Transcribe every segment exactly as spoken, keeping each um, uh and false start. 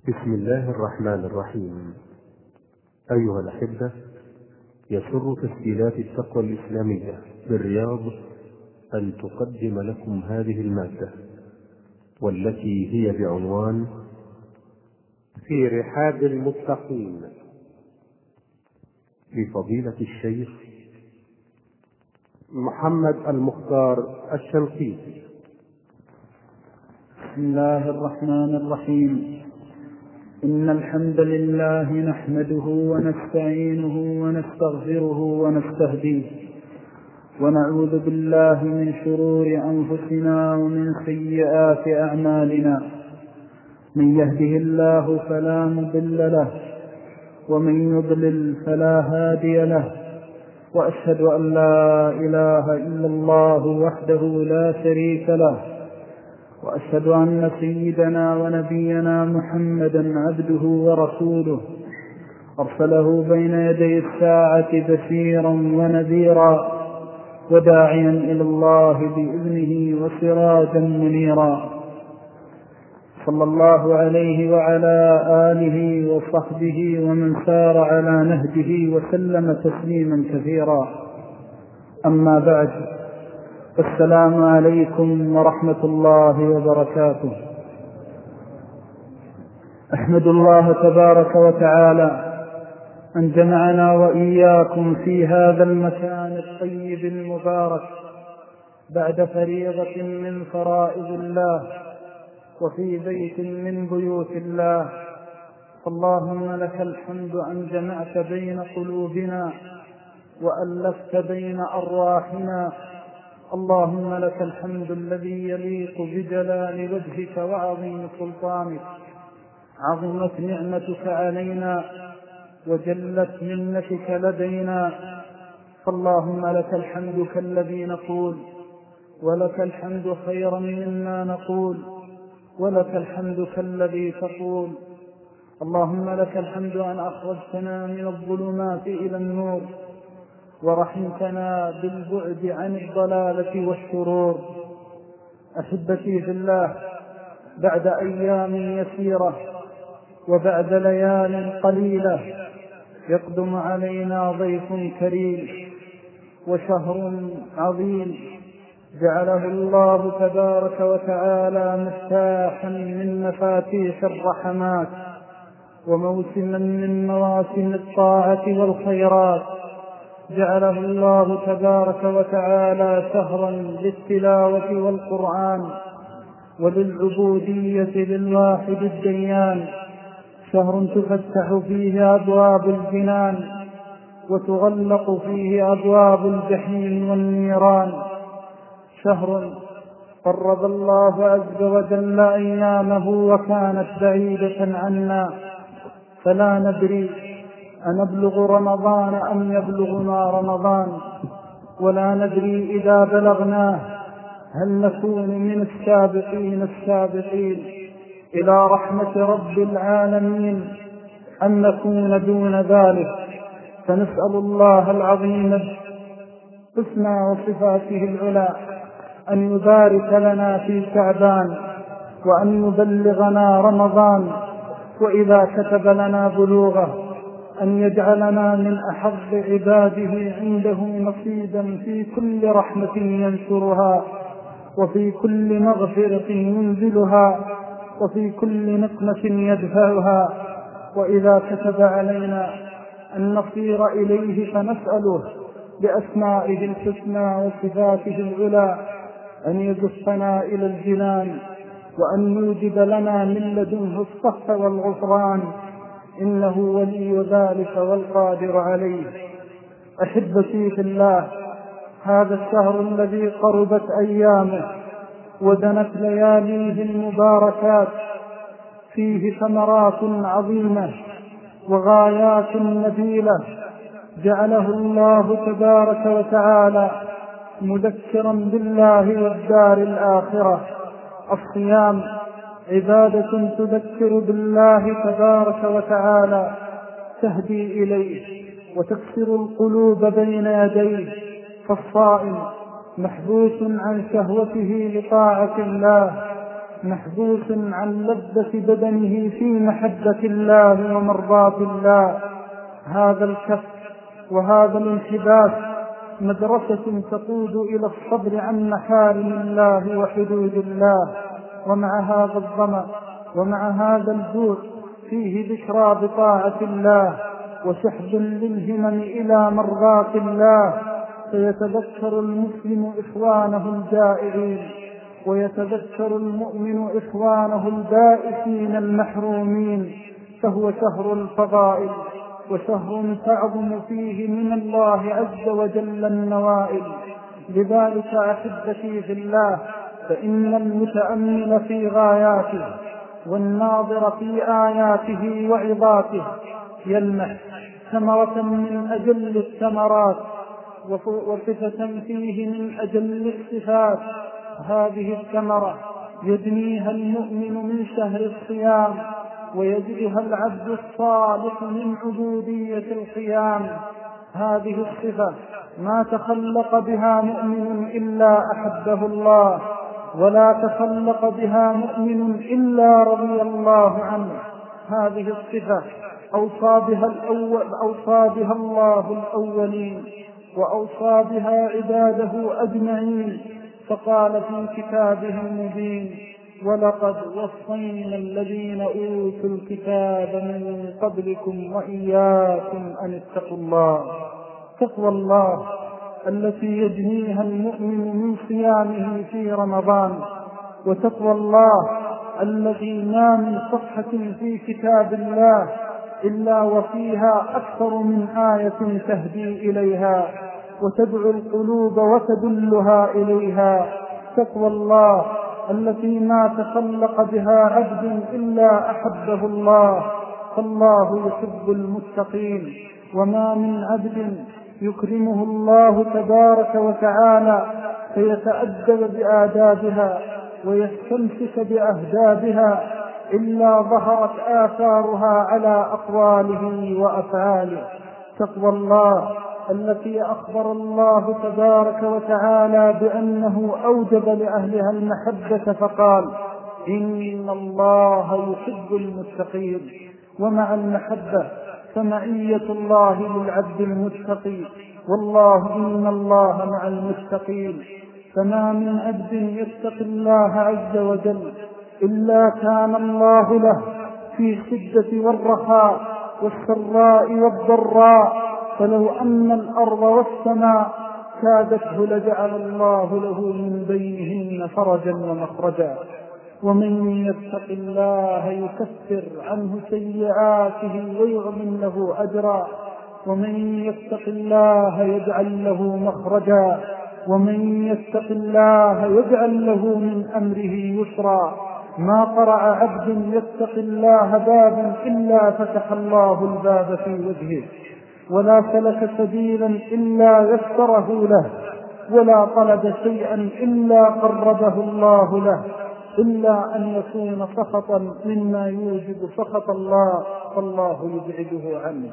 بسم الله الرحمن الرحيم. أيها الأحبة، يسر تسجيلات التقوى الإسلامية بالرياض أن تقدم لكم هذه المادة، والتي هي بعنوان في رحاب المتقين، لفضيلة الشيخ محمد المختار الشنقيطي. بسم الله الرحمن الرحيم. إن الحمد لله نحمده ونستعينه ونستغفره ونستهديه، ونعوذ بالله من شرور أنفسنا ومن سيئات أعمالنا. من يهده الله فلا مضل له، ومن يضلل فلا هادي له، وأشهد أن لا إله إلا الله وحده لا شريك له، وأشهد أن سيدنا ونبينا محمدا عبده ورسوله، أرسله بين يدي الساعة بشيرا ونذيرا، وداعيا إلى الله بإذنه وسراجا منيرا. صلى الله عليه وعلى آله وصحبه ومن سار على نهجه وسلم تسليما كثيرا. أما بعد، السلام عليكم ورحمة الله وبركاته. أحمد الله تبارك وتعالى أن جمعنا وإياكم في هذا المكان الطيب المبارك بعد فريضة من فرائض الله، وفي بيت من بيوت الله. اللهم لك الحمد أن جمعت بين قلوبنا وألفت بين أرواحنا. اللهم لك الحمد الذي يليق بجلال وجهك وعظيم سلطانك. عظمت نعمتك علينا وجلت منتك لدينا، فاللهم لك الحمد كالذي نقول، ولك الحمد خيرا مما نقول، ولك الحمد كالذي تقول. اللهم لك الحمد أن أخرجتنا من الظلمات إلى النور، ورحمتنا بالبعد عن الضلالة والشرور. أحبتي في الله، بعد أيام يسيرة وبعد ليال قليلة يقدم علينا ضيف كريم وشهر عظيم جعله الله تبارك وتعالى مفتاحا من مفاتيح الرحمات، وموسما من مواسم الطاعة والخيرات. جعله الله تبارك وتعالى شهرا للتلاوة والقرآن وللعبودية للواحد الديان، شهر تفتح فيه أبواب الجنان وتغلق فيه أبواب الجحيم والنيران، شهر قرب الله عز وجل أيامه وكانت بعيدة عنا، فلا ندري أنبلغ رمضان أم يبلغنا رمضان، ولا ندري إذا بلغناه هل نكون من السابقين السابقين إلى رحمة رب العالمين أم نكون دون ذلك. فنسأل الله العظيم الحسنى وصفاته العلى أن يبارك لنا في شعبان، وأن يبلغنا رمضان، وإذا كتب لنا بلوغه أن يجعلنا من أحظ عباده عنده نصيبا في كل رحمة ينشرها، وفي كل مغفرة ينزلها، وفي كل نقمة يدفعها. وإذا كتب علينا أن نصير إليه فنسأله بأسمائه الحسنى وصفاته العلى أن يجفنا إلى الجنان، وأن يوجد لنا من لدنه الصف والغفران، إنه ولي ذلك والقادر عليه. أحبتي في الله، هذا الشهر الذي قربت أيامه ودنت لياليه المباركات فيه ثمرات عظيمة وغايات نبيلة، جعله الله تبارك وتعالى مذكرا بالله والدار الآخرة. الصيام عبادة تذكر بالله تبارك وتعالى، تهدي إليه وتكسر القلوب بين يديه، فالصائم محبوس عن شهوته لطاعة الله، محبوس عن لذة بدنه في محبة الله ومرضاة الله. هذا الكف وهذا الانحباس مدرسة تقود إلى الصبر عن محارم الله وحدود الله. ومع هذا الظمأ ومع هذا الجوع فيه ذكرى بطاعة الله وسحب للهمم إلى مرضاة الله، فيتذكر المسلم إخوانه الجائعين، ويتذكر المؤمن إخوانه البائسين المحرومين. فهو شهر الفضائل وشهر تعظم فيه من الله عز وجل النوائل. لذلك أحبتي في الله، فإن المتأمل في غاياته والناظر في آياته وعظاته يلمح ثمرة من أجل الثمرات وصفة فيه من أجل الصفات. هذه الثمرة يدنيها المؤمن من شهر الصيام، ويجدها العبد الصالح من عبودية القيام. هذه الصفة ما تخلق بها مؤمن إلا أحبه الله، ولا تخلق بها مؤمن إلا رضي الله عنه. هذه الصفة أوصى بها, الأول أوصى بها الله الأولين، وأوصى بها عباده أجمعين، فقال في كتابه المبين: ولقد وصينا الذين أوتوا الكتاب من قبلكم وإياكم أن اتقوا الله. تقوى الله التي يجنيها المؤمن من صيامه في رمضان، وتقوى الله الذي ما من صفحة في كتاب الله إلا وفيها أكثر من آية تهدي إليها وتدعو القلوب وتدلها إليها. تقوى الله التي ما تخلق بها عبد إلا أحبه الله، فالله يحب المتقين. وما من عبد يكرمه الله تبارك وتعالى فيتأدب بآدابها ويستمسك بأهدابها إلا ظهرت آثارها على أقواله وأفعاله. تقوى الله التي أخبر الله تبارك وتعالى بأنه أوجب لأهلها المحبة فقال: إن الله يحب المتقين. ومع المحبة فمعية الله للعبد المتقي، والله إن الله مع المتقين. فما من عبد يتقي الله عز وجل إلا كان الله له في الشدة والرخاء والسراء والضراء، فلو أن الأرض والسماء كادته لجعل الله له من بينهن فرجا ومخرجا. ومن يتق الله يكفر عنه سيئاته ويعظم له أجرا، ومن يتق الله يجعل له مخرجا، ومن يتق الله يجعل له من أمره يسرا. ما قرع عبد يتق الله بابا إلا فتح الله الباب في وجهه، ولا سلك سبيلا إلا يسره له، ولا طلب شيئا إلا قربه الله له، إلا أن يكون سخطا مما يوجب سخط الله، فالله يبعده عنه.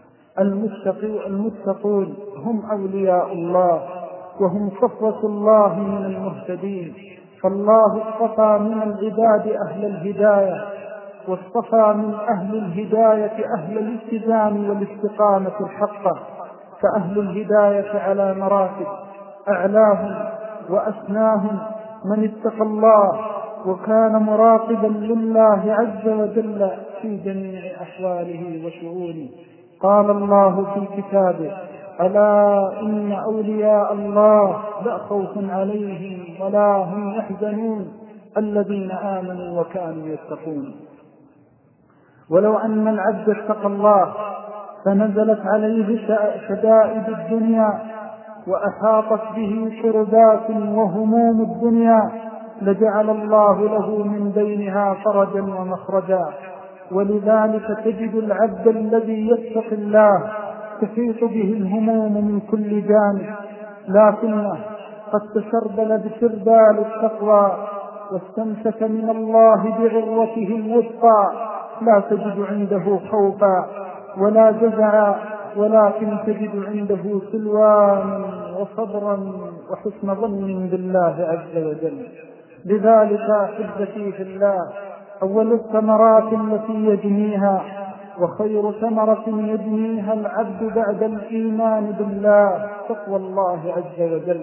المتقون هم أولياء الله، وهم صفوة الله من المهتدين. فالله اصطفى من العباد أهل الهداية، واصطفى من أهل الهداية أهل الالتزام والاستقامة الحقة. فأهل الهداية على مراتب، أعلاهم وأسناهم من اتقى الله وكان مراقبا لله عز وجل في جميع أحواله وشؤونه. قال الله في كتابه: ألا إن أولياء الله لا خوف عليهم ولا هم يحزنون الذين آمنوا وكانوا يتقون. ولو أن العبد اتقى الله فنزلت عليه شدائد الدنيا وأحاطت به كربات وهموم الدنيا لجعل الله له من بينها فرجا ومخرجا. ولذلك تجد العبد الذي يتقي الله تحيط به الهموم من كل جانب، لكنه قد تشربل بسربال التقوى واستمسك من الله بعروته الوثقى، لا تجد عنده خوفا ولا جزعا، ولكن تجد عنده سلوانا وصبرا وحسن ظن بالله عز وجل. لذلك أحبتي في الله، أول الثمرات التي يجنيها وخير ثمرة يجنيها العبد بعد الإيمان بالله تقوى الله عز وجل.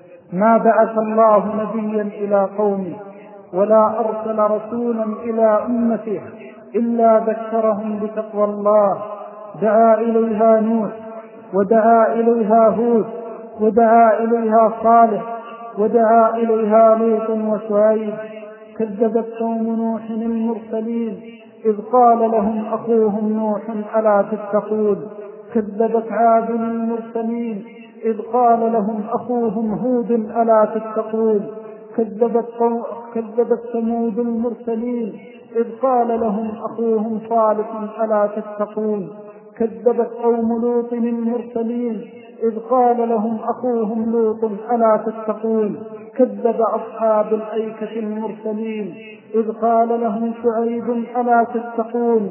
ما بعث الله نبيا إلى قومه ولا أرسل رسولا إلى أمته إلا ذكرهم بتقوى الله. دعا إليها نوح، ودعا إليها هود، ودعا إليها صالح، ودعا إليها لوط وشعيب. كذبت قوم نوح المرسلين إذ قال لهم أخوهم نوح ألا تتقون. كذبت عاد المرسلين إذ قال لهم أخوهم هود ألا تتقون. كذبت, كذبت ثمود المرسلين إذ قال لهم أخوهم صالح ألا تتقون. كذبت قوم لوط المرسلين إذ قال لهم أخوهم لوط ألا تتقون. كذب أصحاب الأيكة المرسلين إذ قال لهم شعيب ألا تتقون.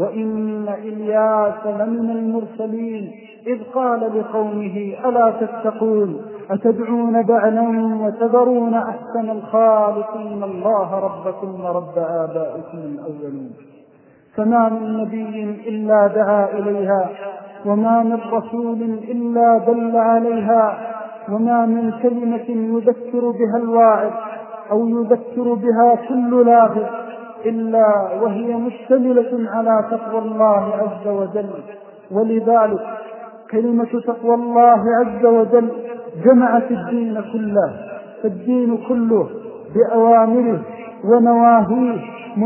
وإن إلياس لمن المرسلين إذ قال لقومه ألا تتقون. أتدعون بعلا وتذرون أحسن الخالقين الله ربكم ورب آبائكم الأولين. فما من نبي إلا دعا إليها، وما من رسول إلا دل عليها، وما من كلمة يذكر بها الواعظ أو يذكر بها كل لاغب إلا وهي مشتملة على تقوى الله عز وجل. ولذلك كلمة تقوى الله عز وجل جمعت الدين كله، فالدين كله بأوامره ونواهيه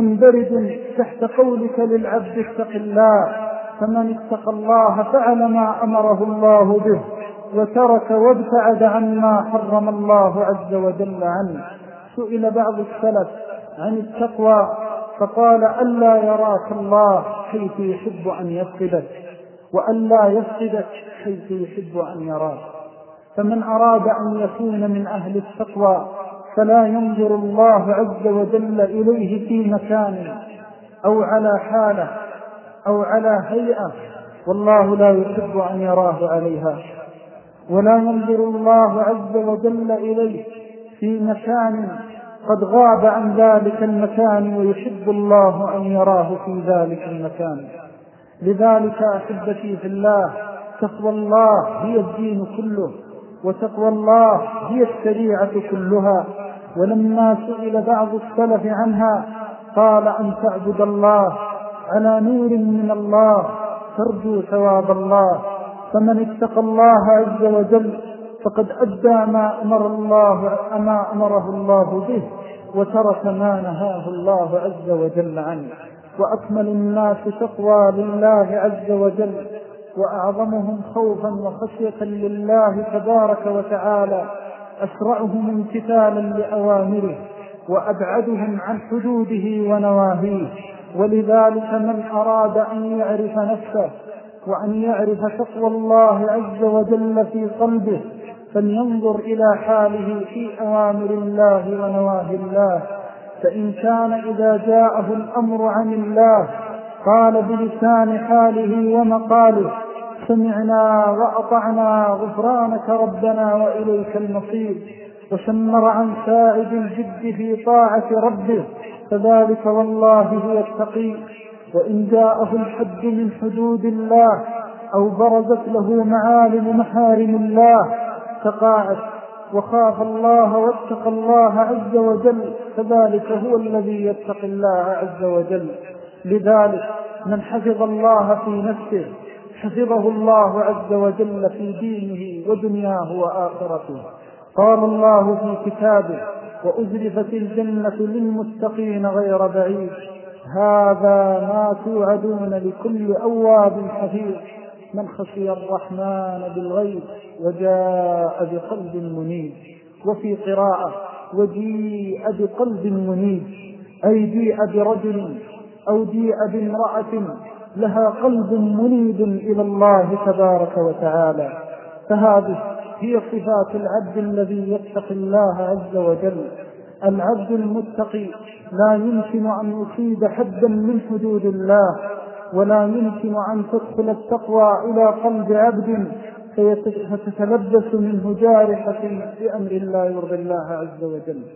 مندرج تحت قولك للعبد اتق الله. فمن اتقى الله فعل ما أمره الله به وترك وابتعد عما حرم الله عز وجل عنه. سئل بعض السلف عن التقوى فقال ألا يراك الله حيث يحب أن يفقدك، وألا يفقدك حيث يحب أن يراك. فمن أراد أن يكون من أهل التقوى فلا ينظر الله عز وجل إليه في مكان أو على حالة أو على هيئة والله لا يحب أن يراه عليها، ولا ينظر الله عز وجل إليه في مكان قد غاب عن ذلك المكان ويحب الله أن يراه في ذلك المكان. لذلك أحبتي في الله تقوى الله هي الدين كله، وتقوى الله هي الشريعة كلها. ولما سئل بعض السلف عنها قال أن تعبد الله على نور من الله ترجو ثواب الله. فمن اتقى الله عز وجل فقد أدى ما أمر الله ما أمره الله به وترك ما نهاه الله عز وجل عنه. وأكمل الناس تقوى لله عز وجل وأعظمهم خوفا وخشية لله تبارك وتعالى أسرعهم امتثالا لأوامره وأبعدهم عن حدوده ونواهيه. ولذلك من أراد أن يعرف نفسه وأن يعرف تقوى الله عز وجل في قلبه فلينظر إلى حاله في أوامر الله ونواهي الله. فإن كان إذا جاءه الأمر عن الله قال بلسان حاله ومقاله سمعنا وأطعنا غفرانك ربنا وإليك المصير، وشمر عن سائد الجد في طاعة ربه فذلك والله هو التقي. وإن جاءه الحد من حدود الله أو برزت له معالم محارم الله تقاعد وخاف الله واتقى الله عز وجل فذلك هو الذي يتقي الله عز وجل. لذلك من حفظ الله في نفسه حفظه الله عز وجل في دينه ودنياه وآخرته. قال الله في كتابه وأزلفت الجنة للمتقين غير بعيد هذا ما توعدون لكل أواب حفيظ من خشي الرحمن بالغيب وجاء بقلب منيب. وفي قراءة وجيء بقلب منيب أي جيء برجل أو جيء بامرأة لها قلب منيب إلى الله تبارك وتعالى. فهذه هي صفات العبد الذي يتقي الله عز وجل. العبد المتقي لا يمكن أن يصيب حدا من حدود الله، ولا يمكن أن تدخل التقوى إلى قلب عبد فتتلبس منه جارحة بأمر الله يرضي الله عز وجل.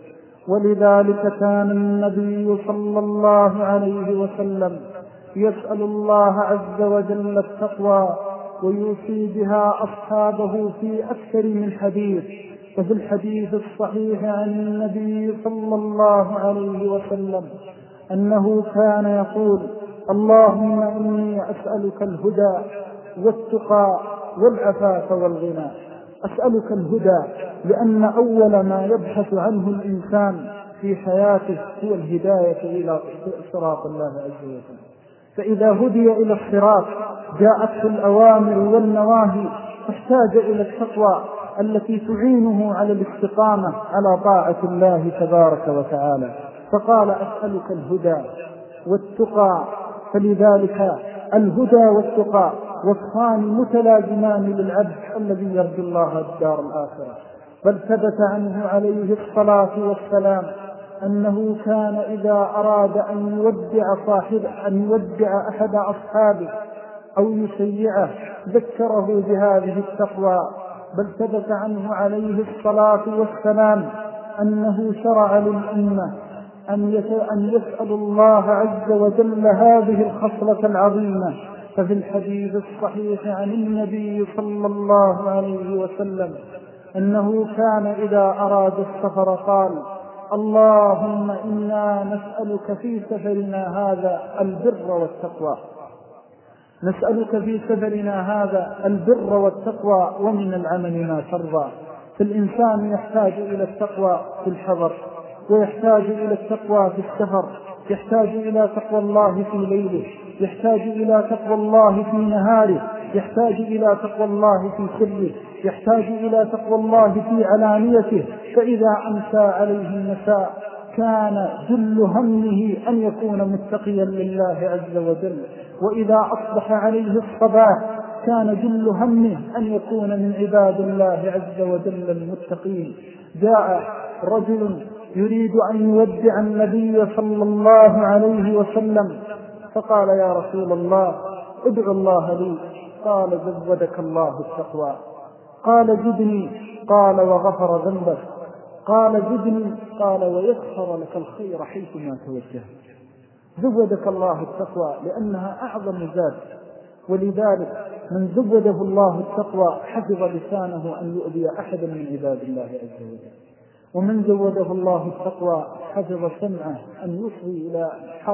ولذلك كان النبي صلى الله عليه وسلم يسأل الله عز وجل التقوى ويوصي بها أصحابه في أكثر من حديث. ففي الحديث الصحيح عن النبي صلى الله عليه وسلم أنه كان يقول: اللهم إني أسألك الهدى والتقى والعفاف والغنى. أسألك الهدى لأن أول ما يبحث عنه الإنسان في حياته هو الهداية إلى صراط الله عز وجل، فإذا هدي إلى الصراط جاءته الأوامر والنواهي، فاحتاج إلى التقوى التي تعينه على الاستقامة على طاعة الله تبارك وتعالى. فقال: أسألك الهدى والتقى. فلذلك الهدى والتقى وصفان متلازمان للعبد الذي يرجو الله الدار الآخرة. بل ثبت عنه عليه الصلاة والسلام أنه كان إذا أراد أن يودع صاحب أن يودع أحد أصحابه أو يشيعه ذكره بهذه التقوى. بل ثبت عنه عليه الصلاة والسلام أنه شرع للأمة أن يسأل الله عز وجل هذه الخصلة العظيمة. ففي الحديث الصحيح عن النبي صلى الله عليه وسلم أنه كان إذا أراد السفر قال: اللهم إنا نسألك في سفرنا هذا البر والتقوى. نسألك في سفرنا هذا البر والتقوى ومن العمل ما ترضى. فالإنسان يحتاج إلى التقوى في الحضر، ويحتاج إلى التقوى في السفر، يحتاج إلى تقوى الله في ليله، يحتاج إلى تقوى الله في نهاره، يحتاج إلى تقوى الله في سره، يحتاج إلى تقوى الله في علانيته. فإذا أمسى عليه المساء كان جل همه أن يكون متقيا لله عز وجل، وإذا أصبح عليه الصباح كان جل همه أن يكون من عباد الله عز وجل المتقين. جاء رجل يريد أن يودع النبي صلى الله عليه وسلم فقال: يا رسول الله ادعو الله لي. قال: زودك الله التقوى. قال: زدني. قال: وغفر ذنبك. قال: زدني. قال: ويسخر لك الخير حيثما توجهت. زودك الله التقوى لأنها أعظم زاد. ولذلك من زوده الله التقوى حفظ لسانه أن يؤذي أحدا من عباد الله عز وجل، ومن زوده الله التقوى حفظ سمعه أن يصغي إلى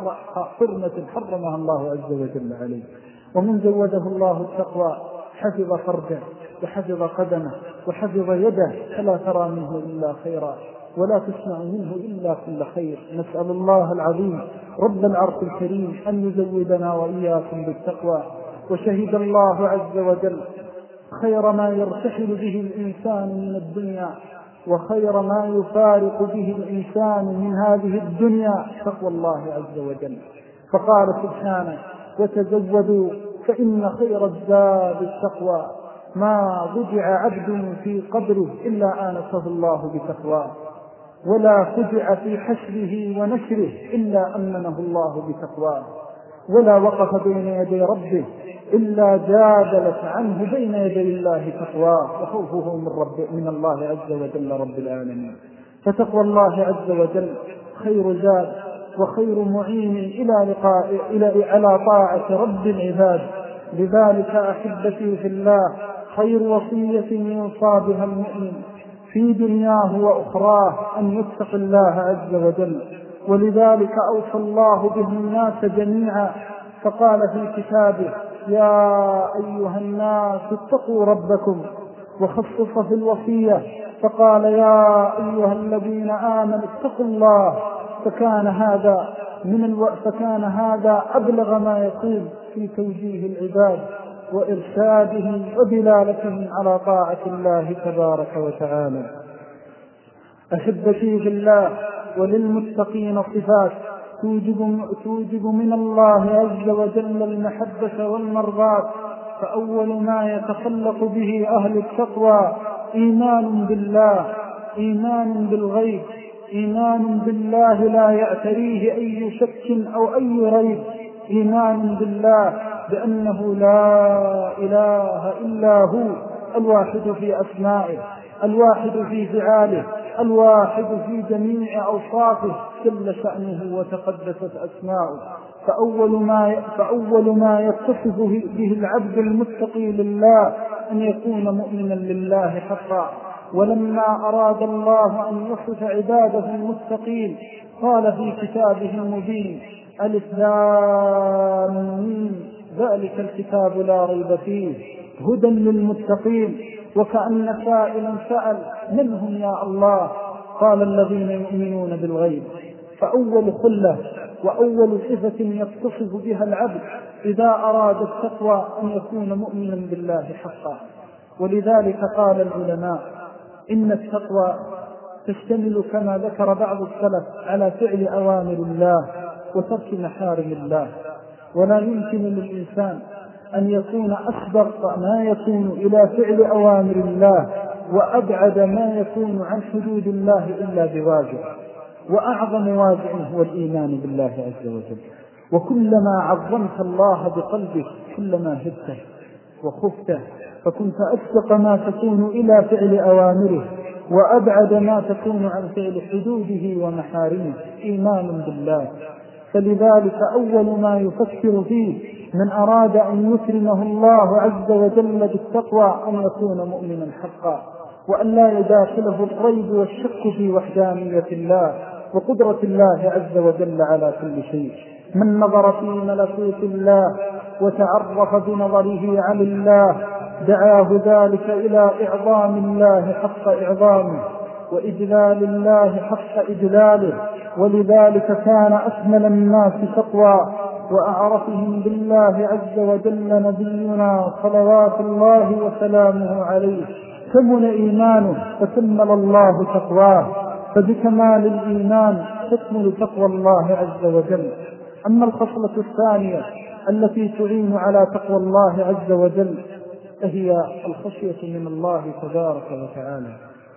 حرمة حرمها الله عز وجل عليه، ومن زوده الله التقوى حفظ فرجه وحفظ قدمه وحفظ يده، فلا ترى منه إلا خيرا ولا تسمع منه إلا كل خير. نسأل الله العظيم رب العرش الكريم أن يزودنا وإياكم بالتقوى. وشهد الله عز وجل خير ما يرتحل به الإنسان من الدنيا وخير ما يفارق به الإنسان من هذه الدنيا تقوى الله عز وجل. فقال سبحانه: وتزودوا فإن خير الزاد التقوى. ما ضجع عبد في قبره إلا آنسه الله بتقواه، ولا فجع في حشره ونشره إلا أمنه الله بتقواه، ولا وقف بين يدي ربه إلا جادلت عنه بين يدي الله تقواه وخوفه من, رب من الله عز وجل رب العالمين. فتقوى الله عز وجل خير زاد وخير معين إلى لقاء إلى على طاعة رب العباد. لذلك أحبتي في الله خير وصية يوصى بها المؤمن في دنياه وأخراه أن يتقي الله عز وجل. ولذلك أوصى الله به الناس جميعا، فقال في كتابه: يا أيها الناس اتقوا ربكم. وخصص في الوصية فقال: يا أيها الذين آمنوا اتقوا الله. فكان هذا من الو... فكان هذا أبلغ ما يكون في توجيه العباد وإرشادهم ودلالتهم على طاعة الله تبارك وتعالى. أحبتي في الله، وللمتقين صفات توجب, توجب من الله عز وجل المحبة والمرضات. فأول ما يتخلق به أهل التقوى إيمان بالله، إيمان بالغيب، إيمان بالله لا يعتريه أي شك أو أي ريب، إيمان بالله بأنه لا إله إلا هو، الواحد في أسمائه، الواحد في فعاله، الواحد في جميع أوصافه جل شأنه وتقدست أسماؤه. فأول ما فأول ما يتصف به العبد المتقي لله أن يكون مؤمنا لله حقا. ولما أراد الله أن يصف عباده المتقين قال في كتابه المبين: ألف لام ميم ذلك الكتاب لا ريب فيه هدى للمتقين. وكأن سائلا سأل: من هم يا الله؟ قال: الذين يؤمنون بالغيب. فأول خلة وأول صفة يتصف بها العبد إذا أراد التقوى أن يكون مؤمنا بالله حقا. ولذلك قال العلماء: إن التقوى تشتمل كما ذكر بعض السلف على فعل أوامر الله وترك محارم الله. ولا يمكن للإنسان أن يكون أسبق ما يكون إلى فعل أوامر الله وأبعد ما يكون عن حدود الله إلا بواجب. وأعظم واجع هو الإيمان بالله عز وجل. وكلما عظمت الله بقلبك كلما هبته وخفته، فكنت أسبق ما تكون إلى فعل أوامره وأبعد ما تكون عن فعل حدوده ومحارمه إيمان بالله. فلذلك أول ما يفكر فيه من أراد أن يكرمه الله عز وجل بالتقوى أن يكون مؤمنا حقا، وأن لا يداخله الريب والشك في وحدانية الله وقدرة الله عز وجل على كل شيء. من نظر في ملكوت الله وتعرف بنظره عن الله دعاه ذلك إلى إعظام الله حق إعظامه وإجلال الله حق إجلاله. ولذلك كان أكمل الناس تقوى وأعرفهم بالله عز وجل نبينا صلوات الله وسلامه عليه. كمل إيمانه فكمل الله تقواه، فبكمال الإيمان تكمل تقوى الله عز وجل. أما الخصلة الثانية التي تعين على تقوى الله عز وجل فهي الخشية من الله تبارك وتعالى.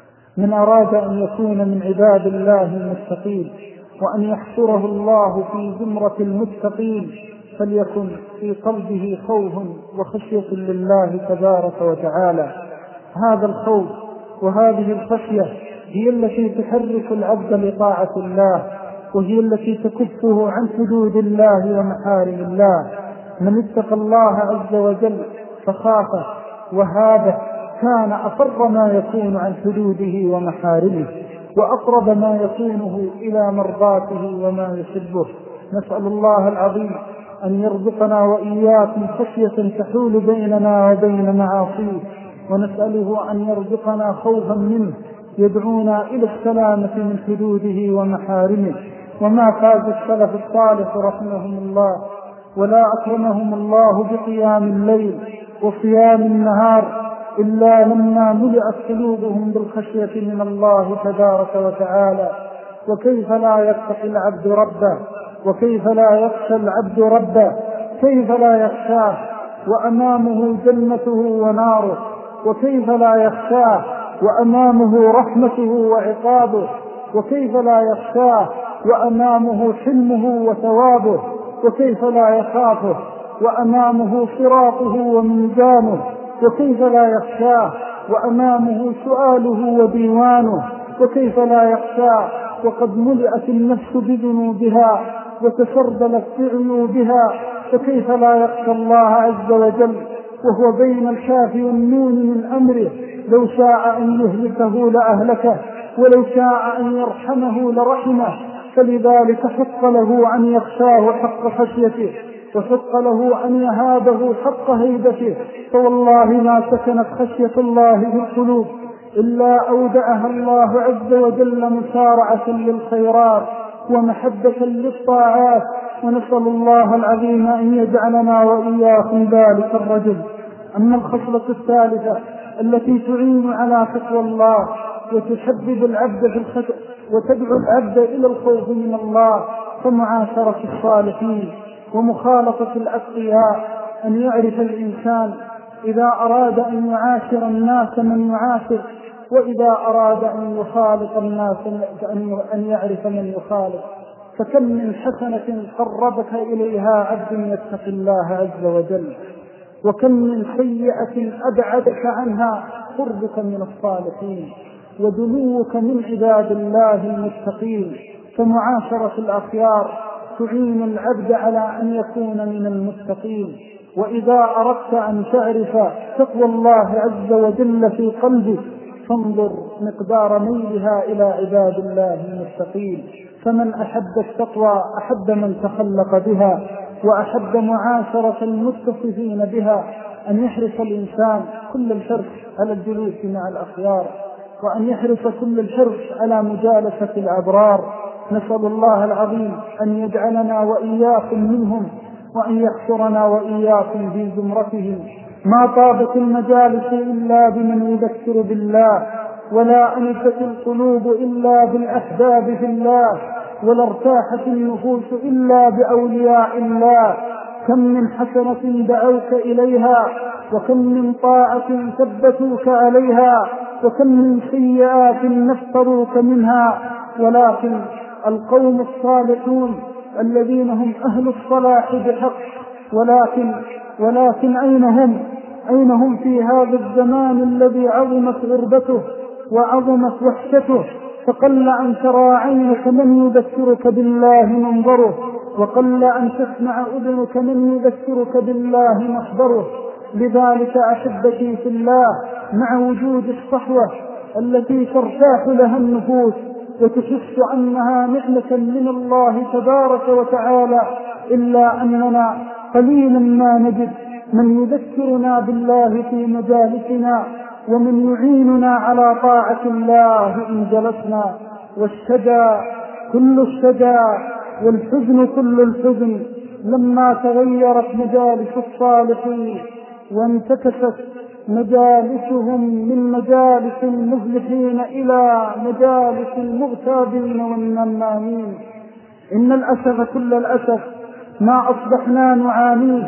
من أراد أن يكون من عباد الله المتقين وأن يحشره الله في زمرة المتقين فليكن في قلبه خوف وخشية لله تبارك وتعالى. هذا الخوف وهذه الخشية هي التي تحرك العبد لطاعة الله، وهي التي تكفه عن حدود الله ومحارم الله. من اتقى الله عز وجل فخافه وهابه كان أفر ما يكون عن حدوده ومحارمه وأقرب ما يكونه إلى مرضاته وما يحبه. نسأل الله العظيم أن يرزقنا وإياكم خشية تحول بيننا وبين معاصيه، ونسأله أن يرزقنا خوفا منه يدعونا إلى السلامة من حدوده ومحارمه. وما فاز السلف الصالح رحمهم الله ولا أكرمهم الله بقيام الليل وصيام النهار إلا لما ملئت قلوبهم بالخشية من الله تبارك وتعالى. وكيف لا يتقي العبد ربه، وكيف لا يخشى العبد ربه، كيف لا يخشاه وأمامه جنته وناره، وكيف لا يخشاه وأمامه رحمته وعقابه، وكيف لا يخشاه وأمامه حلمه وثوابه، وكيف لا يخافه وأمامه صراطه وميزانه، وكيف لا يخشاه وأمامه سؤاله وديوانه، وكيف لا يخشاه وقد ملئت النفس بذنوبها وتسربلت في عيوبها. وكيف لا يخشى الله عز وجل وهو بين الكاف والنون من أمره، لو شاء أن يهلكه لأهلكه ولو شاء أن يرحمه لرحمه. فلذلك حق له أن يخشاه حق خشيته، وحق له أن يهابه حق هيبته. فوالله ما سكنت خشية الله في القلوب إلا أودعها الله عز وجل مسارعة للخيرات ومحبة للطاعات. ونسأل الله العظيم أن يجعلنا وإياكم ذلك الرجل. أما الخصلة الثالثة التي تعين على تقوى الله وتحبب العبد في الخشية وتدعو العبد إلى الخوف من الله فمعاشرة الصالحين ومخالطة الأتقياء. أن يعرف الإنسان إذا أراد أن يعاشر الناس من يعاشر، وإذا أراد أن يخالط الناس أن يعرف من يخالط. فكم من حسنة قربك إليها عبد يتقي الله عز وجل، وكم من سيئة أبعدك عنها قربك من الصالحين. ودنوك من عباد الله المتقين. فمعاشرة الأخيار تعين العبد على أن يكون من المتقين. وإذا أردت أن تعرف تقوى الله عز وجل في قلبك فانظر مقدار ميلها إلى عباد الله المتقين. فمن أحب التقوى أحب من تخلق بها، وأحب معاشرة المتصفين بها. أن يحرص الإنسان كل الحرص على الجلوس مع الأخيار، وأن يحرص كل الحرص على مجالسة الأبرار. نسأل الله العظيم أن يجعلنا وإياكم منهم، وأن يحشرنا وإياكم في زمرتهم. ما طابت المجالس إلا بمن يذكر بالله، ولا أنست القلوب إلا بالأحباب في الله، ولا ارتاحت النفوس إلا بأولياء الله. كم من حسنة دعوك إليها، وكم من طاعة ثبتوك عليها، وكم من سيئات نفطروك منها. ولكن القوم الصالحون الذين هم أهل الصلاح بحق، ولكن ولكن أين هم أين هم في هذا الزمان الذي عظمت غربته وعظمت وحشته؟ فقل أن ترى عينك من يذكرك بالله منظره، وقل أن تسمع أذنك من يذكرك بالله محضره. لذلك أحبتي في الله، مع وجود الصحوة التي ترتاح لها النفوس وتحس أنها نعمة من الله تبارك وتعالى، إلا أننا قليلا ما نجد من يذكرنا بالله في مجالسنا، ومن يعيننا على طاعة الله إن جلسنا. والشجا كل الشجا والحزن كل الحزن لما تغيرت مجالس الصالحين وانتكست مجالسهم من مجالس المفلحين إلى مجالس المغتابين والنمامين. إن الأسف كل الأسف ما أصبحنا نعانيه،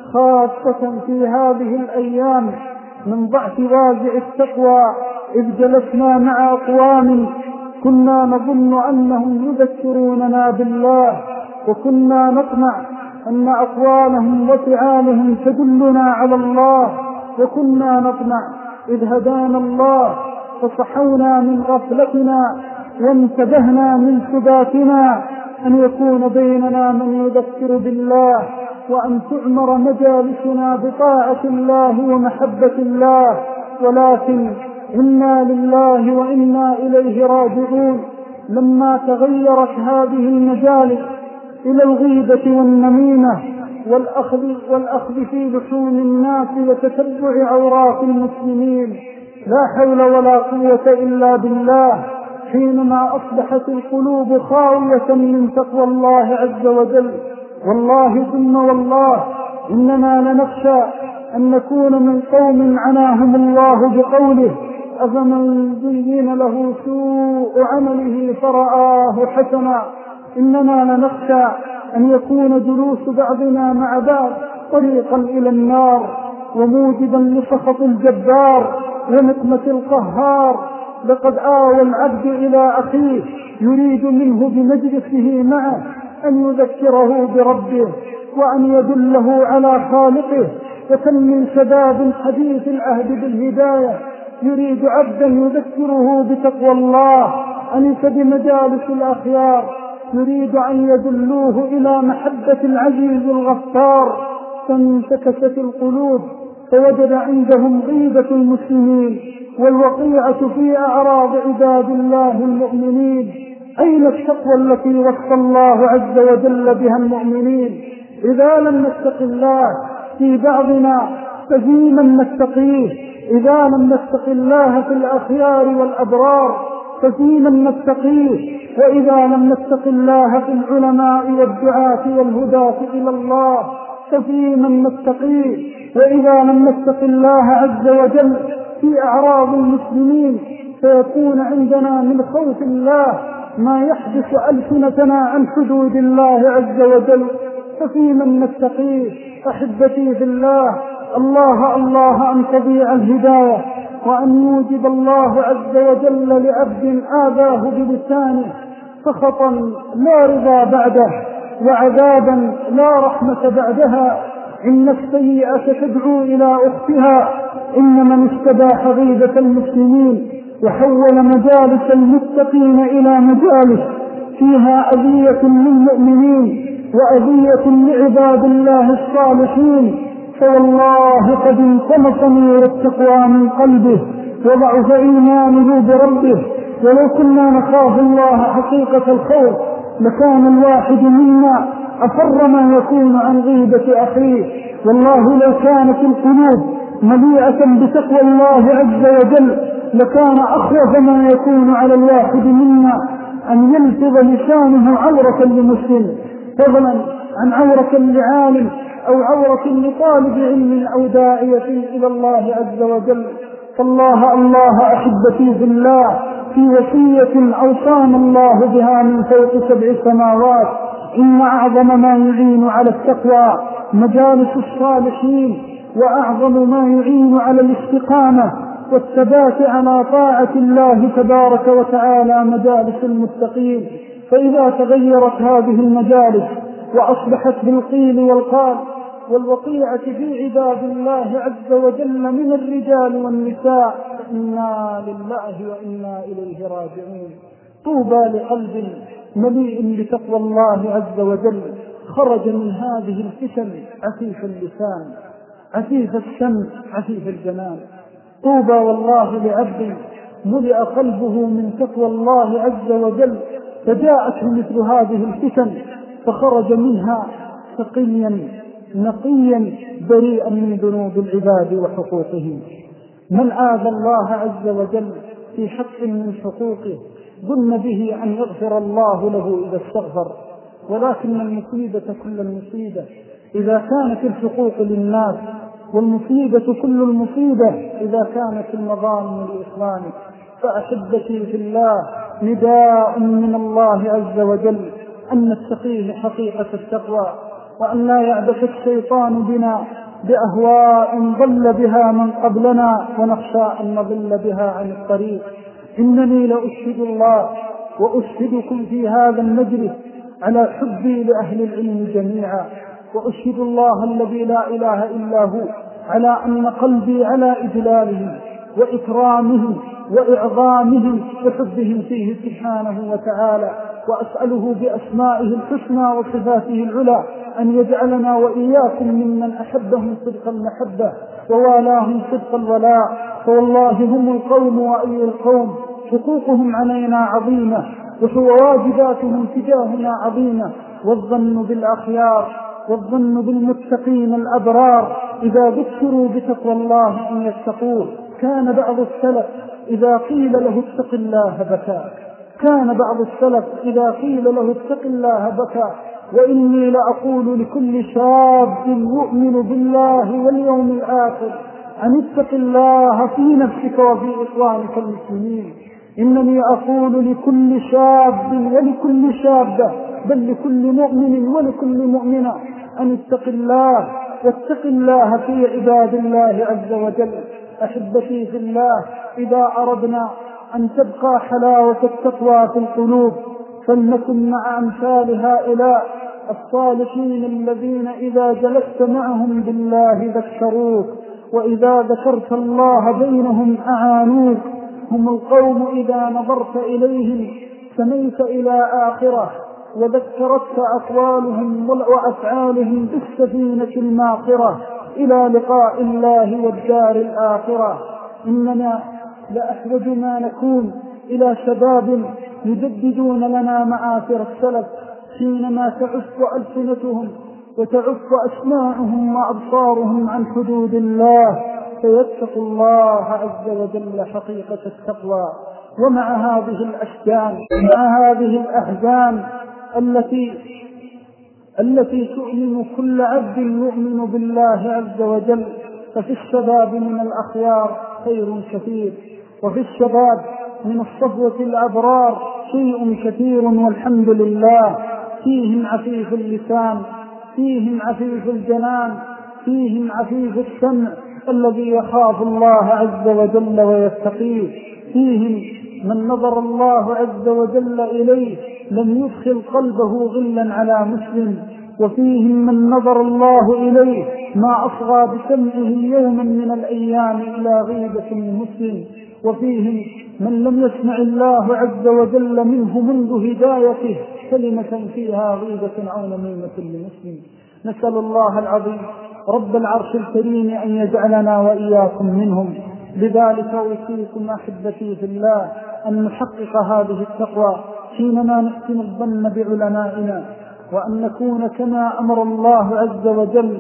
خاصة في هذه الأيام، من ضعف وازع التقوى، إذ جلسنا مع أقوام كنا نظن أنهم يذكروننا بالله، وكنا نطمع أن أقوالهم وفعالهم تدلنا على الله، وكنا نطمع إذ هدانا الله فصحونا من غفلتنا وانتبهنا من سباتنا أن يكون بيننا من يذكر بالله، وأن تعمر مجالسنا بطاعة الله ومحبة الله. ولكن إنا لله وإنا إليه راجعون. لما تغيرت هذه المجالس إلى الغيبة والنميمة والأخذ, والأخذ في لحوم الناس وتتبع عورات المسلمين، لا حول ولا قوة إلا بالله، حينما أصبحت القلوب خاوية من تقوى الله عز وجل. والله ثم والله إننا لنخشى أن نكون من قوم عناهم الله بقوله: أفمن زين له سوء عمله فرآه حسنا. إننا لنخشى أن يكون جلوس بعضنا مع بعض طريقا إلى النار، وموجبا لسخط الجبار ونقمة القهار. لقد آوى العبد إلى أخيه يريد منه بمجلسه معه أن يذكره بربه وأن يدله على خالقه. وكم من شباب حديث العهد بالهداية يريد عبدا يذكره بتقوى الله أنس بمجالس الأخيار، يريد أن يدلوه إلى محبة العزيز الغفار. فانتكست القلوب فوجد عندهم غيبة المسلمين والوقيعة في أعراض عباد الله المؤمنين. أين التقوى التي وصف الله عز وجل بها المؤمنين؟ إذا لم نتق الله في بعضنا ففيما نتقيه؟ إذا لم نتق الله في الأخيار والأبرار ففيما نتقيه؟ وإذا لم نتق الله في العلماء والدعاة والهداة إلى الله ففيما نتقيه؟ وإذا لم نتق الله عز وجل في أعراض المسلمين فيكون عندنا من خوف الله ما يحدث ألسنتنا عن حدود الله عز وجل، ففيمن نتقيه؟ أحبتي في الله، الله الله أن تضيع الهداية، وأن يوجب الله عز وجل لعبد آذاه بلسانه سخطا لا رضا بعده، وعذابا لا رحمة بعدها. إن السيئة تدعو إلى أختها. إن من استباح غيبة المسلمين وحول مجالس المتقين إلى مجالس فيها أذية للمؤمنين وأذية لعباد الله الصالحين، فوالله قد انطمس نور التقوى من قلبه وضعف إيمانه بربه. ولو كنا نخاف الله حقيقة الخوف لكان الواحد منا أفر ما يكون عن غيبة أخيه. والله لو كانت القلوب مليئة بتقوى الله عز وجل لكان أخوف ما يكون على الواحد منا أن يلفظ لسانه عورة لمسلم، فضلا عن عورة لعالم أو عورة لطالب علم أو داعية إلى الله عز وجل. فالله الله أحبتي في الله في وصية أوصانا الله بها من فوق سبع سماوات: إن أعظم ما يعين على التقوى مجالس الصالحين، وأعظم ما يعين على الاستقامة والثبات على طاعة الله تبارك وتعالى مجالس المتقين. فإذا تغيرت هذه المجالس وأصبحت بالقيل والقال والوقيعة في عباد الله عز وجل من الرجال والنساء، إنا لله وإنا إليه راجعون. طوبى لقلب مليء بتقوى الله عز وجل خرج من هذه الفتن عفيف اللسان عفيف السمع عفيف الجنان. طوبى والله لعبد ملئ قلبه من تقوى الله عز وجل فجاءته مثل هذه الفتن فخرج منها تقيا نقيا بريئا من ذنوب العباد وحقوقهم. من آذى الله عز وجل في حق من حقوقه ظن به أن يغفر الله له إذا استغفر، ولكن المصيبة كل المصيبة إذا كانت الحقوق للناس، والمصيبة كل المصيبة إذا كانت المظالم لإخوانك. فأحبتي في الله نداء من الله عز وجل أن نتقيه حقيقة التقوى، وأن لا يعبث الشيطان بنا بأهواء ضل بها من قبلنا ونخشى أن نضل بها عن الطريق. إنني لأشهد الله وأشهدكم في هذا المجلس على حبي لأهل العلم جميعا، وأشهد الله الذي لا إله إلا هو على أن قلبي على إجلالهم وإكرامهم وإعظامهم وحبهم فيه سبحانه وتعالى، وأسأله بأسمائه الحسنى وصفاته العلى أن يجعلنا وإياكم ممن أحبهم صدق المحبة ووالاهم صدق الولاء. فوالله هم القوم وأي القوم، حقوقهم علينا عظيمة وواجباتهم تجاهنا عظيمة. والظن بالأخيار والظن بالمتقين الأبرار إذا ذكروا بتقوى الله أن يتقوه. كان بعض السلف إذا قيل له اتق الله بكى كان بعض السلف إذا قيل له اتق الله بكى. وإني لأقول لكل شاب يؤمن بالله واليوم الآخر أن اتق الله في نفسك وفي إخوانك المسلمين. إنني أقول لكل شاب ولكل شابة بل لكل مؤمن ولكل مؤمنة أن اتق الله واتق الله في عباد الله عز وجل. أحبتي في الله، إذا أردنا أن تبقى حلاوة التقوى في القلوب فلنكن مع أمثال هؤلاء الصالحين الذين إذا جلست معهم بالله ذكروك، وإذا ذكرت الله بينهم أعانوك. هم القوم إذا نظرت إليهم سميت إلى آخرة، وذكرتك أقوالهم وأفعالهم بالسفينة الماقرة إلى لقاء الله والدار الآخرة. إننا لأحوج ما نكون إلى شباب يجددون لنا معاصر السلف حينما تعف ألسنتهم وتعف أسماعهم وأبصارهم عن حدود الله، فيتقوا الله عز وجل حقيقة التقوى. ومع هذه الأشجان مع هذه الأحزان التي التي تؤمن كل عبد يؤمن بالله عز وجل، ففي الشباب من الأخيار خير كثير، وفي الشباب من الصفوة الأبرار شيء كثير والحمد لله. فيهم عفيف اللسان، فيهم عفيف الجنان، فيهم عفيف السمع الذي يخاف الله عز وجل ويتقيه. فيهم من نظر الله عز وجل إليه لم يدخل قلبه غلا على مسلم، وفيهم من نظر الله إليه ما أصغى بسمعه يوما من الأيام إلى غيبة مسلم، وفيهم من لم يسمع الله عز وجل منه منذ هدايته كلمة فيها غيبة أو نميمة لمسلم. نسأل الله العظيم رب العرش الكريم أن يجعلنا وإياكم منهم. لذلك أوصيكم أحبتي في الله أن نحقق هذه التقوى حينما نحسن الظن بعلمائنا، وأن نكون كما أمر الله عز وجل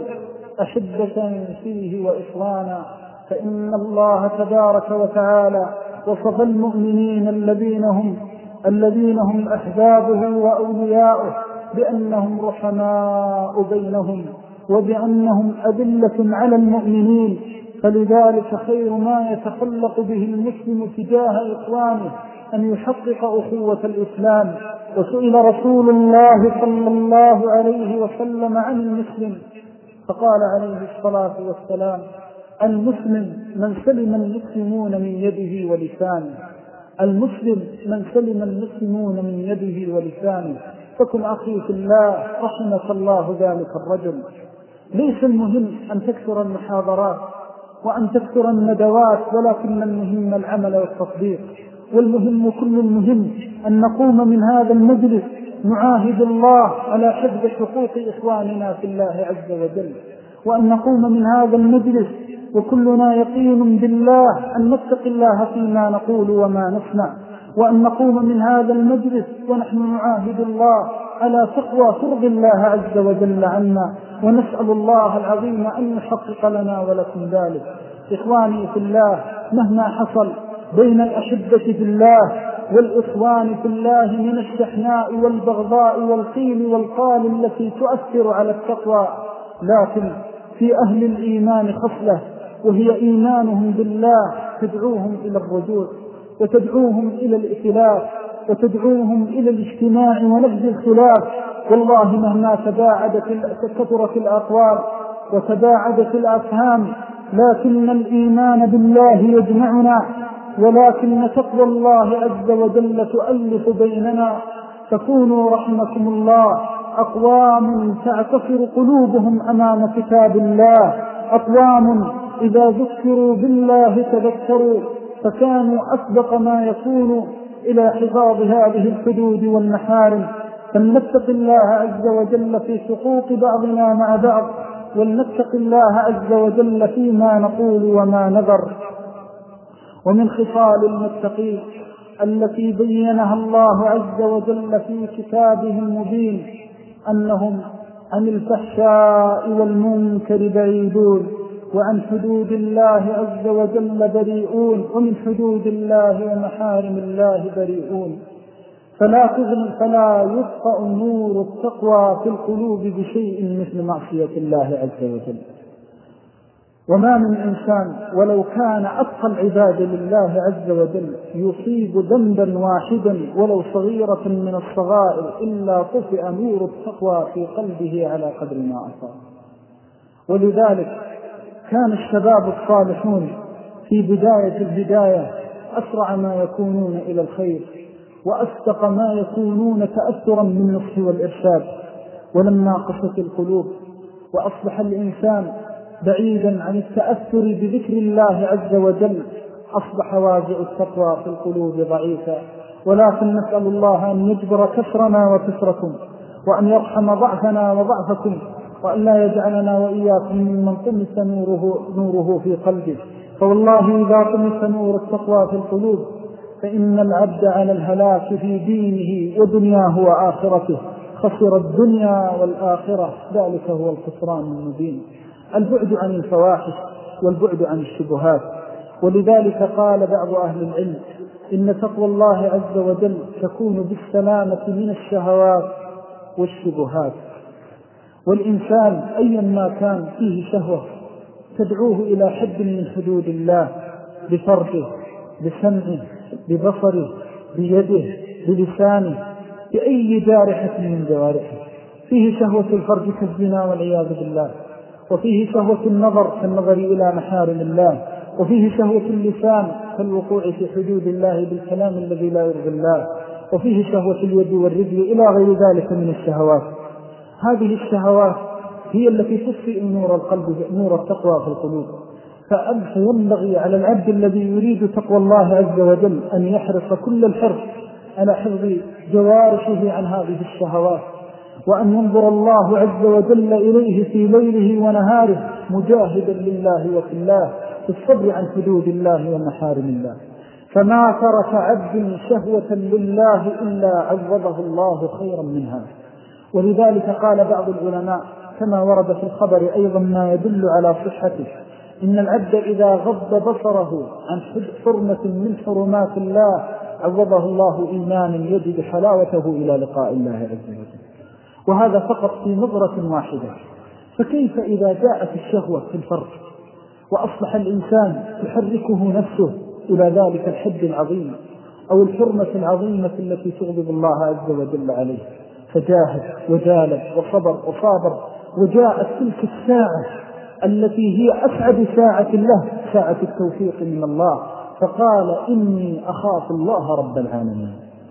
أحبة فيه وإخوانا. فإن الله تبارك وتعالى وصف المؤمنين الذين هم الذين هم أحبابه وأولياؤه بأنهم رحماء بينهم وبأنهم أذلة على المؤمنين. فلذلك خير ما يتخلق به المسلم تجاه إخوانه أن يحقق أخوة الإسلام. وسئل رسول الله صلى الله عليه وسلم عن المسلم فقال عليه الصلاة والسلام: المسلم من سلم المسلمون من يده ولسانه. المسلم من سلم المسلمون من يده ولسانه. فكن أخي في الله رحمك الله ذلك الرجل. ليس المهم أن تكثر المحاضرات وأن تكثر الندوات، ولكن المهم العمل والتطبيق. والمهم كل المهم أن نقوم من هذا المجلس نعاهد الله على حفظ حقوق إخواننا في الله عز وجل، وأن نقوم من هذا المجلس وكلنا يقين بالله أن نتقي الله فيما نقول وما نسمع، وأن نقوم من هذا المجلس ونحن نعاهد الله على تقوى ترضي الله عز وجل عنا، ونسأل الله العظيم أن يحقق لنا ولكم ذلك. إخواني في الله، مهما حصل بين الأحبة في الله والإخوان في الله من الشحناء والبغضاء والقيل والقال التي تؤثر على التقوى، لكن في أهل الإيمان خصلة، وهي إيمانهم بالله تدعوهم إلى الرجوع، وتدعوهم إلى الائتلاف، وتدعوهم إلى الاجتماع ونبذ الخلاف. والله مهما تباعدت كثرت الأقوال وتباعدت الأفهام، لكن الإيمان بالله يجمعنا، ولكن تقوى الله عز وجل تؤلف بيننا. فكونوا رحمكم الله أقوام تعتصر قلوبهم أمام كتاب الله، أقوام إذا ذكروا بالله تذكروا، فكانوا أسبق ما يكون إلى حفاظ هذه الحدود والمحارم. فلنتق الله عز وجل في حقوق بعضنا مع بعض، ولنتق الله عز وجل فيما نقول وما نذر. ومن خصال المتقين التي بينها الله عز وجل في كتابه المبين أنهم عن الفحشاء والمنكر بعيدون، وعن حدود الله عز وجل بريئون، ومن حدود الله ومحارم الله بريئون. فلا تغني فلا يطفأ نور التقوى في القلوب بشيء مثل معصية الله عز وجل. وما من إنسان ولو كان أتقى العباد لله عز وجل يصيب ذنبا واحدا ولو صغيرة من الصغائر إلا طفئ نور التقوى في قلبه على قدر ما أصاب. ولذلك كان الشباب الصالحون في بداية البداية أسرع ما يكونون إلى الخير، وأصدق ما يكونون تأثرا بالنصح والإرشاد. ولما قست القلوب وأصبح الإنسان بعيدا عن التأثر بذكر الله عز وجل، أصبح وازع التقوى في القلوب ضعيفا. ولكن نسأل الله أن يجبر كسرنا وكسركم، وأن يرحم ضعفنا وضعفكم، وأن لا يجعلنا وإياكم ممن طمس نوره, نوره في قلبه. فوالله إذا طمس نور التقوى في القلوب فإن العبد على الهلاك في دينه ودنياه وآخرته، خسر الدنيا والآخرة، ذلك هو الخسران المبين. البعد عن الفواحش والبعد عن الشبهات. ولذلك قال بعض أهل العلم إن تقوى الله عز وجل تكون بالسلامة من الشهوات والشبهات. والإنسان أيا ما كان فيه شهوة تدعوه إلى حد من حدود الله، بفرده، بسمعه، ببصره، بيده، بلسانه، بأي جارحة من جوارحه. فيه شهوة الفرج كالزنا والعياذ بالله، وفيه شهوة النظر كالنظر إلى محارم الله، وفيه شهوة اللسان كالوقوع في حدود الله بالكلام الذي لا يرضي الله، وفيه شهوة اليد والرجل إلى غير ذلك من الشهوات. هذه الشهوات هي التي تطفئ نور القلب، نور التقوى في القلوب. فينبغي على العبد الذي يريد تقوى الله عز وجل أن يحرص كل الحرص على حفظ جوارحه عن هذه الشهوات، وأن ينظر الله عز وجل إليه في ليله ونهاره مجاهدا لله وفي الله في الصبر عن حدود الله ومحارم الله. فما ترك عبد شهوة لله إلا عوضه الله خيرا منها. ولذلك قال بعض العلماء كما ورد في الخبر أيضا ما يدل على صحته: إن العبد إذا غض بصره عن حرمة من حرمات الله عوضه الله إيمانا يجد حلاوته إلى لقاء الله عز وجل. وهذا فقط في نظرة واحدة. فكيف إذا جاءت الشهوة في الفرج وأصبح الإنسان تحركه نفسه إلى ذلك الحد العظيم أو الحرمة العظيمة التي تغضب الله عز وجل عليه، فجاهد وجالد وصبر وصابر، وجاءت تلك الساعة التي هي أسعد ساعة له، ساعة التوفيق من الله، فقال: إني أخاف الله رب العالمين.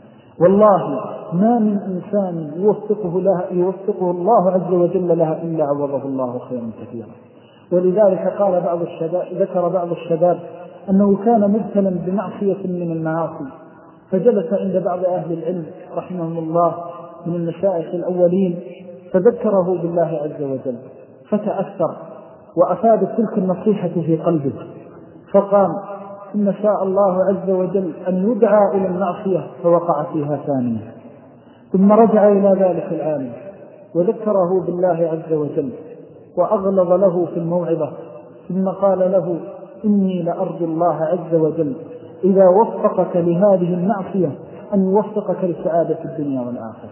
والله ما من إنسان يوفقه, لها يوفقه الله عز وجل لها إلا عوضه الله خيرا كثيرا. ولذلك قال بعض الشباب ذكر بعض الشباب أنه كان مبتلا بمعصية من المعاصي، فجلس عند بعض أهل العلم رحمهم الله من المشايخ الأولين فذكره بالله عز وجل، فتأثر وأفادت تلك النصيحة في قلبه، فقام: إن شاء الله عز وجل أن يدعى إلى المعصية، فوقع فيها ثانية. ثم رجع إلى ذلك العالم وذكره بالله عز وجل وأغلظ له في الموعظة، ثم قال له: إني لأرجو الله عز وجل إذا وفقك لهذه المعصية أن يوفقك لسعادة الدنيا والآخرة.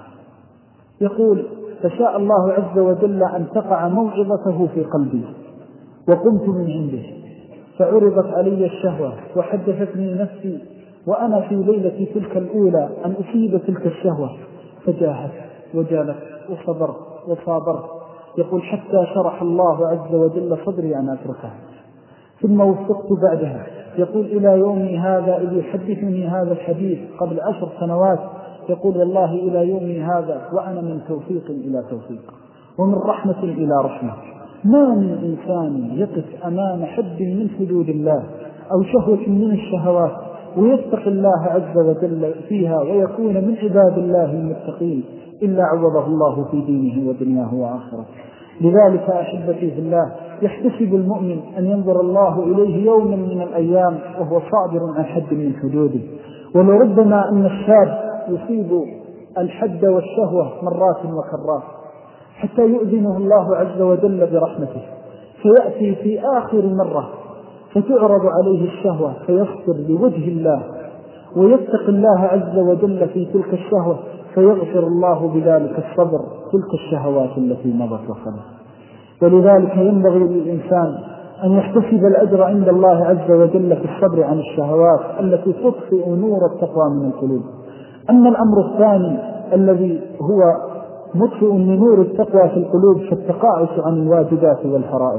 يقول: فشاء الله عز وجل أن تقع موعظته في قلبي، وقمت من عنده فعرضت علي الشهوة وحدثتني نفسي وأنا في ليلة تلك الأولى أن أصيب تلك الشهوة، فجاهدت وجالت وصبرت وصابرت. يقول: حتى شرح الله عز وجل صدري أن أتركها، ثم وفقت بعدها. يقول: إلى يومي هذا إذ يحدثني هذا الحديث قبل عشر سنوات، يقول: والله إلى يومي هذا وأنا من توفيق إلى توفيق ومن رحمة إلى رحمة. ما من إنسان يقف أمام حد من حدود الله أو شهوة من الشهوات ويتقي الله عز وجل فيها ويكون من عباد الله المتقين إلا عوضه الله في دينه ودنياه وآخرته. لذلك أحبتي في الله، يحتسب المؤمن أن ينظر الله إليه يوما من الأيام وهو صابر عن حد من حدوده. ولربما أن الشاب يصيب الحد والشهوة مرات وكرات حتى يؤذنه الله عز وجل برحمته، فيأتي في آخر مرة فتعرض عليه الشهوة فيصبر لوجه الله ويتقي الله عز وجل في تلك الشهوة، فيغفر الله بذلك الصبر تلك الشهوات التي مضت وخلت. ولذلك ينبغي للإنسان أن يحتسب الأجر عند الله عز وجل في الصبر عن الشهوات التي تطفئ نور التقوى من القلوب. أما الأمر الثاني الذي هو مطفئ لنور التقوى في القلوب فالتقاعس عن الواجبات والفرائض.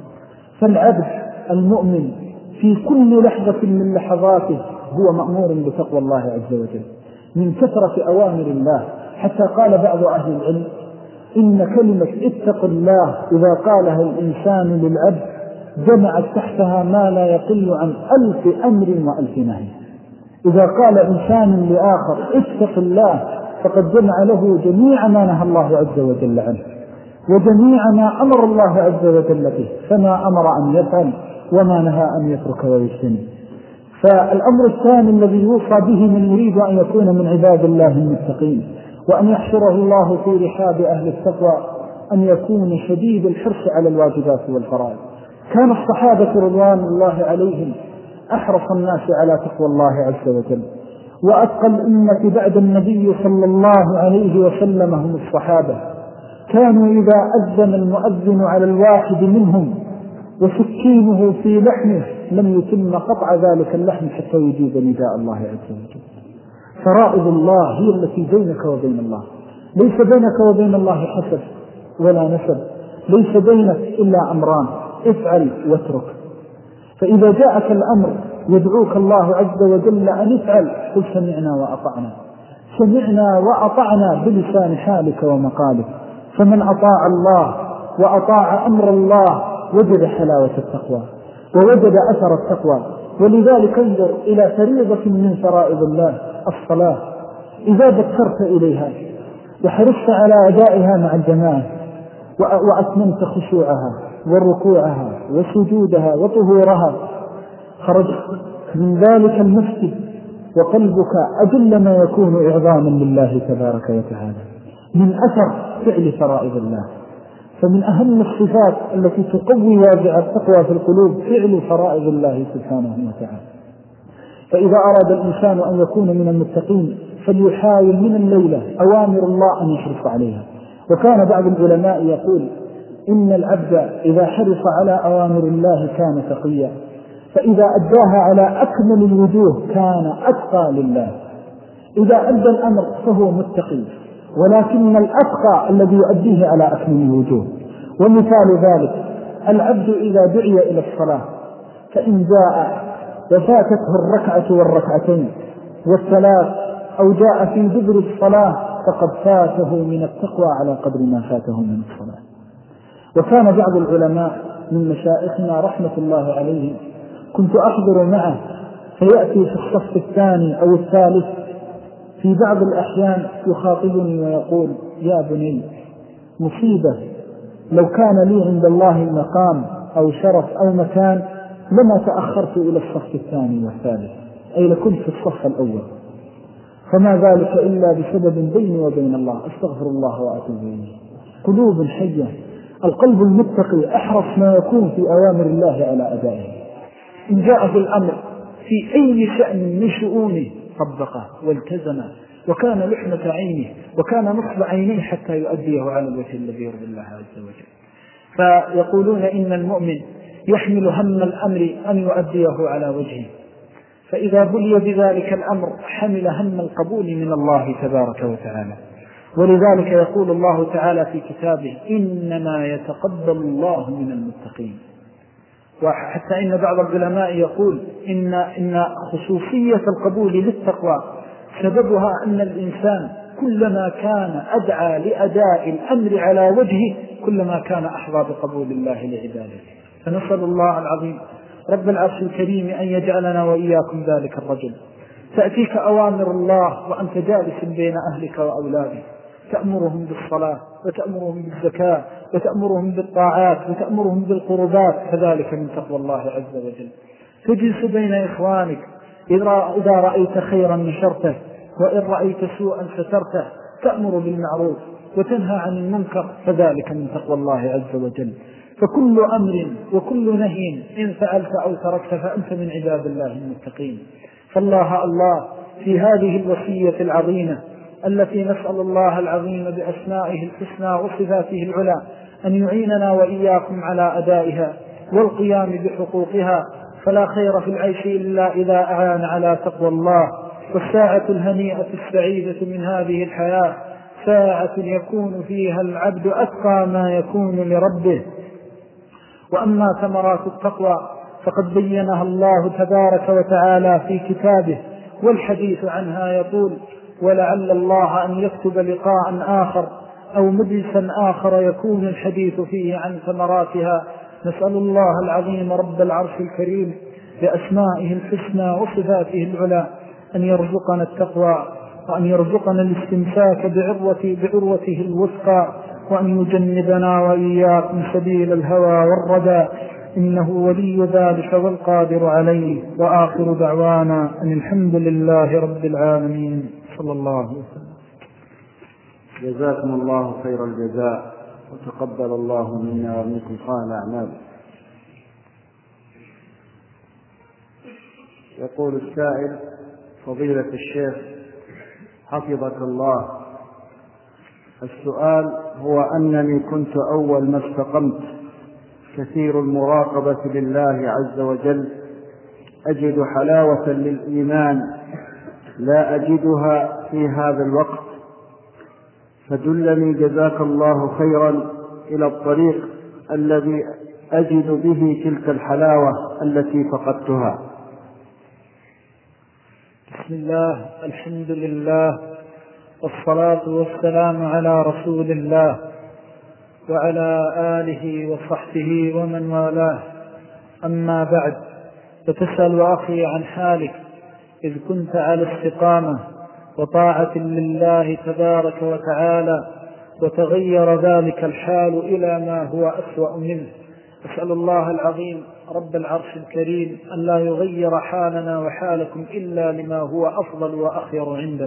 فالعبد المؤمن في كل لحظة من لحظاته هو مأمور بتقوى الله عز وجل من كثرة أوامر الله، حتى قال بعض أهل العلم: إن كلمة اتق الله إذا قالها الإنسان للعبد جمعت تحتها ما لا يقل عن ألف أمر وألف نهي. إذا قال إنسان لآخر اتق الله فقد جمع له جميع ما نهى الله عز وجل عنه وجميع ما أمر الله عز وجل به، فما أمر أن يفعل وما نهى أن يترك ويجتنب. فالأمر الثاني الذي يوصى به من يريد أن يكون من عباد الله المتقين وأن يحشره الله في رحاب أهل التقوى أن يكون شديد الحرص على الواجبات والفرائض. كان الصحابة رضوان الله عليهم أحرص الناس على تقوى الله عز وجل، وأتقى الأمة بعد النبي صلى الله عليه وسلم هم الصحابة. كانوا إذا أذن المؤذن على الواحد منهم وسكينه في لحمه لم يتم قطع ذلك اللحم حتى يجيب نداء الله عز وجل. فرائض الله هي التي بينك وبين الله، ليس بينك وبين الله حسب ولا نسب، ليس بينك إلا أمران: افعل واترك. فإذا جاءك الأمر يدعوك الله عز وجل أن افعل قل سمعنا وأطعنا، سمعنا وأطعنا بلسان حالك ومقالك. فمن أطاع الله وأطاع أمر الله وجد حلاوة التقوى. ووجد أثر التقوى. ولذلك انظر إلى فريضة من فرائض الله الصلاة، إذا بكرت إليها وحرصت على أدائها مع الجماعة وأتممت خشوعها وركوعها وسجودها وطهورها، خرجت من ذلك المسجد وقلبك أجل ما يكون إعظاما لله تبارك وتعالى من أثر فعل فرائض الله. فمن أهم الصفات التي تقوي وازع التقوى في القلوب فعل فرائض الله سبحانه وتعالى. فإذا أراد الإنسان أن يكون من المتقين فليحاول من الليلة أوامر الله أن يحرص عليها. وكان بعض العلماء يقول إن العبد إذا حرص على أوامر الله كان تقيا، فإذا أداها على أكمل الوجوه كان أتقى لله. إذا أدى الأمر فهو متقي، ولكن الأتقى الذي يؤديه على أكمل الوجوه. ومثال ذلك العبد إذا دعي إلى الصلاة فإن جاء وفاتته الركعة والركعتين والثلاث أو جاء في دبر الصلاة فقد فاته من التقوى على قدر ما فاته من الصلاة. وكان بعض العلماء من مشائخنا رحمة الله عليه كنت أحضر معه فيأتي في الصف الثاني أو الثالث في بعض الأحيان يخاطبني ويقول يا بني مصيبة، لو كان لي عند الله مقام أو شرف أو مكان لما تأخرت إلى الصف الثاني والثالث، أي لكنت في الصف الأول، فما ذلك إلا بسبب بيني وبين الله، أستغفر الله وأتوب إليه. قلوب حية، القلب المتقي أحرص ما يكون في أوامر الله على أدائه. إن جاء في الأمر في أي شأن من شؤونه طبقه والتزمه، وكان لحمة عينه وكان نصب عينيه حتى يؤديه على الوجه الذي يرضي الله عز وجل. فيقولون إن المؤمن يحمل هم الأمر أن يؤديه على وجهه، فإذا بلي بذلك الأمر حمل هم القبول من الله تبارك وتعالى. ولذلك يقول الله تعالى في كتابه إنما يتقبل الله من المتقين. وحتى إن بعض العلماء يقول إن, إن خصوصية القبول للتقوى سببها أن الإنسان كلما كان أدعى لأداء الأمر على وجهه كلما كان أحظى بقبول الله لعباده. فنسأل الله العظيم رب العرش الكريم أن يجعلنا وإياكم ذلك الرجل. تأتيك أوامر الله وأنت جالس بين أهلك وأولادك، تأمرهم بالصلاة وتأمرهم بالزكاة وتأمرهم بالطاعات وتأمرهم بالقربات، كذلك من تقوى الله عز وجل. تجلس بين إخوانك، إذا رأيت خيرا نشرته وإن رأيت سوءا سترته، تأمر بالمعروف وتنهى عن المنكر، فذلك من تقوى الله عز وجل. فكل أمر وكل نهي إن فعلت أو تركت فأنت من عباد الله المتقين. فالله الله في هذه الوصية العظيمة التي نسأل الله العظيم بأسمائه الحسنى وصفاته العلى أن يعيننا وإياكم على أدائها والقيام بحقوقها، فلا خير في العيش إلا إذا أعان على تقوى الله. والساعة الهنيئة السعيدة من هذه الحياة ساعة يكون فيها العبد أتقى ما يكون لربه. وأما ثمرات التقوى فقد بينها الله تبارك وتعالى في كتابه، والحديث عنها يقول ولعل الله أن يكتب لقاء آخر أو مجلسا آخر يكون الحديث فيه عن ثمراتها. نسأل الله العظيم رب العرش الكريم بأسمائه الحسنى وصفاته العلى أن يرزقنا التقوى وأن يرزقنا الاستمساك بعروة بعروته الوثقى، وأن يجنبنا وإياكم سبيل الهوى والردى، إنه ولي ذلك والقادر عليه. وآخر دعوانا أن الحمد لله رب العالمين، صلى الله عليه وسلم. جزاكم الله خير الجزاء وتقبل الله منا ومنكم صالح الأعمال. يقول السائل فضيلة الشيخ حفظك الله، السؤال هو أنني كنت أول ما استقمت كثير المراقبة لله عز وجل أجد حلاوة للإيمان لا أجدها في هذا الوقت، فدلني جزاك الله خيرا إلى الطريق الذي أجد به تلك الحلاوة التي فقدتها. بسم الله، الحمد لله، والصلاة والسلام على رسول الله وعلى آله وصحبه ومن والاه. أما بعد، فتسأل أخي عن حالك إذ كنت على استقامة وطاعة لله تبارك وتعالى، وتغير ذلك الحال إلى ما هو أسوأ منه. أسأل الله العظيم رب العرش الكريم أن لا يغير حالنا وحالكم إلا لما هو أفضل وأخير عنده،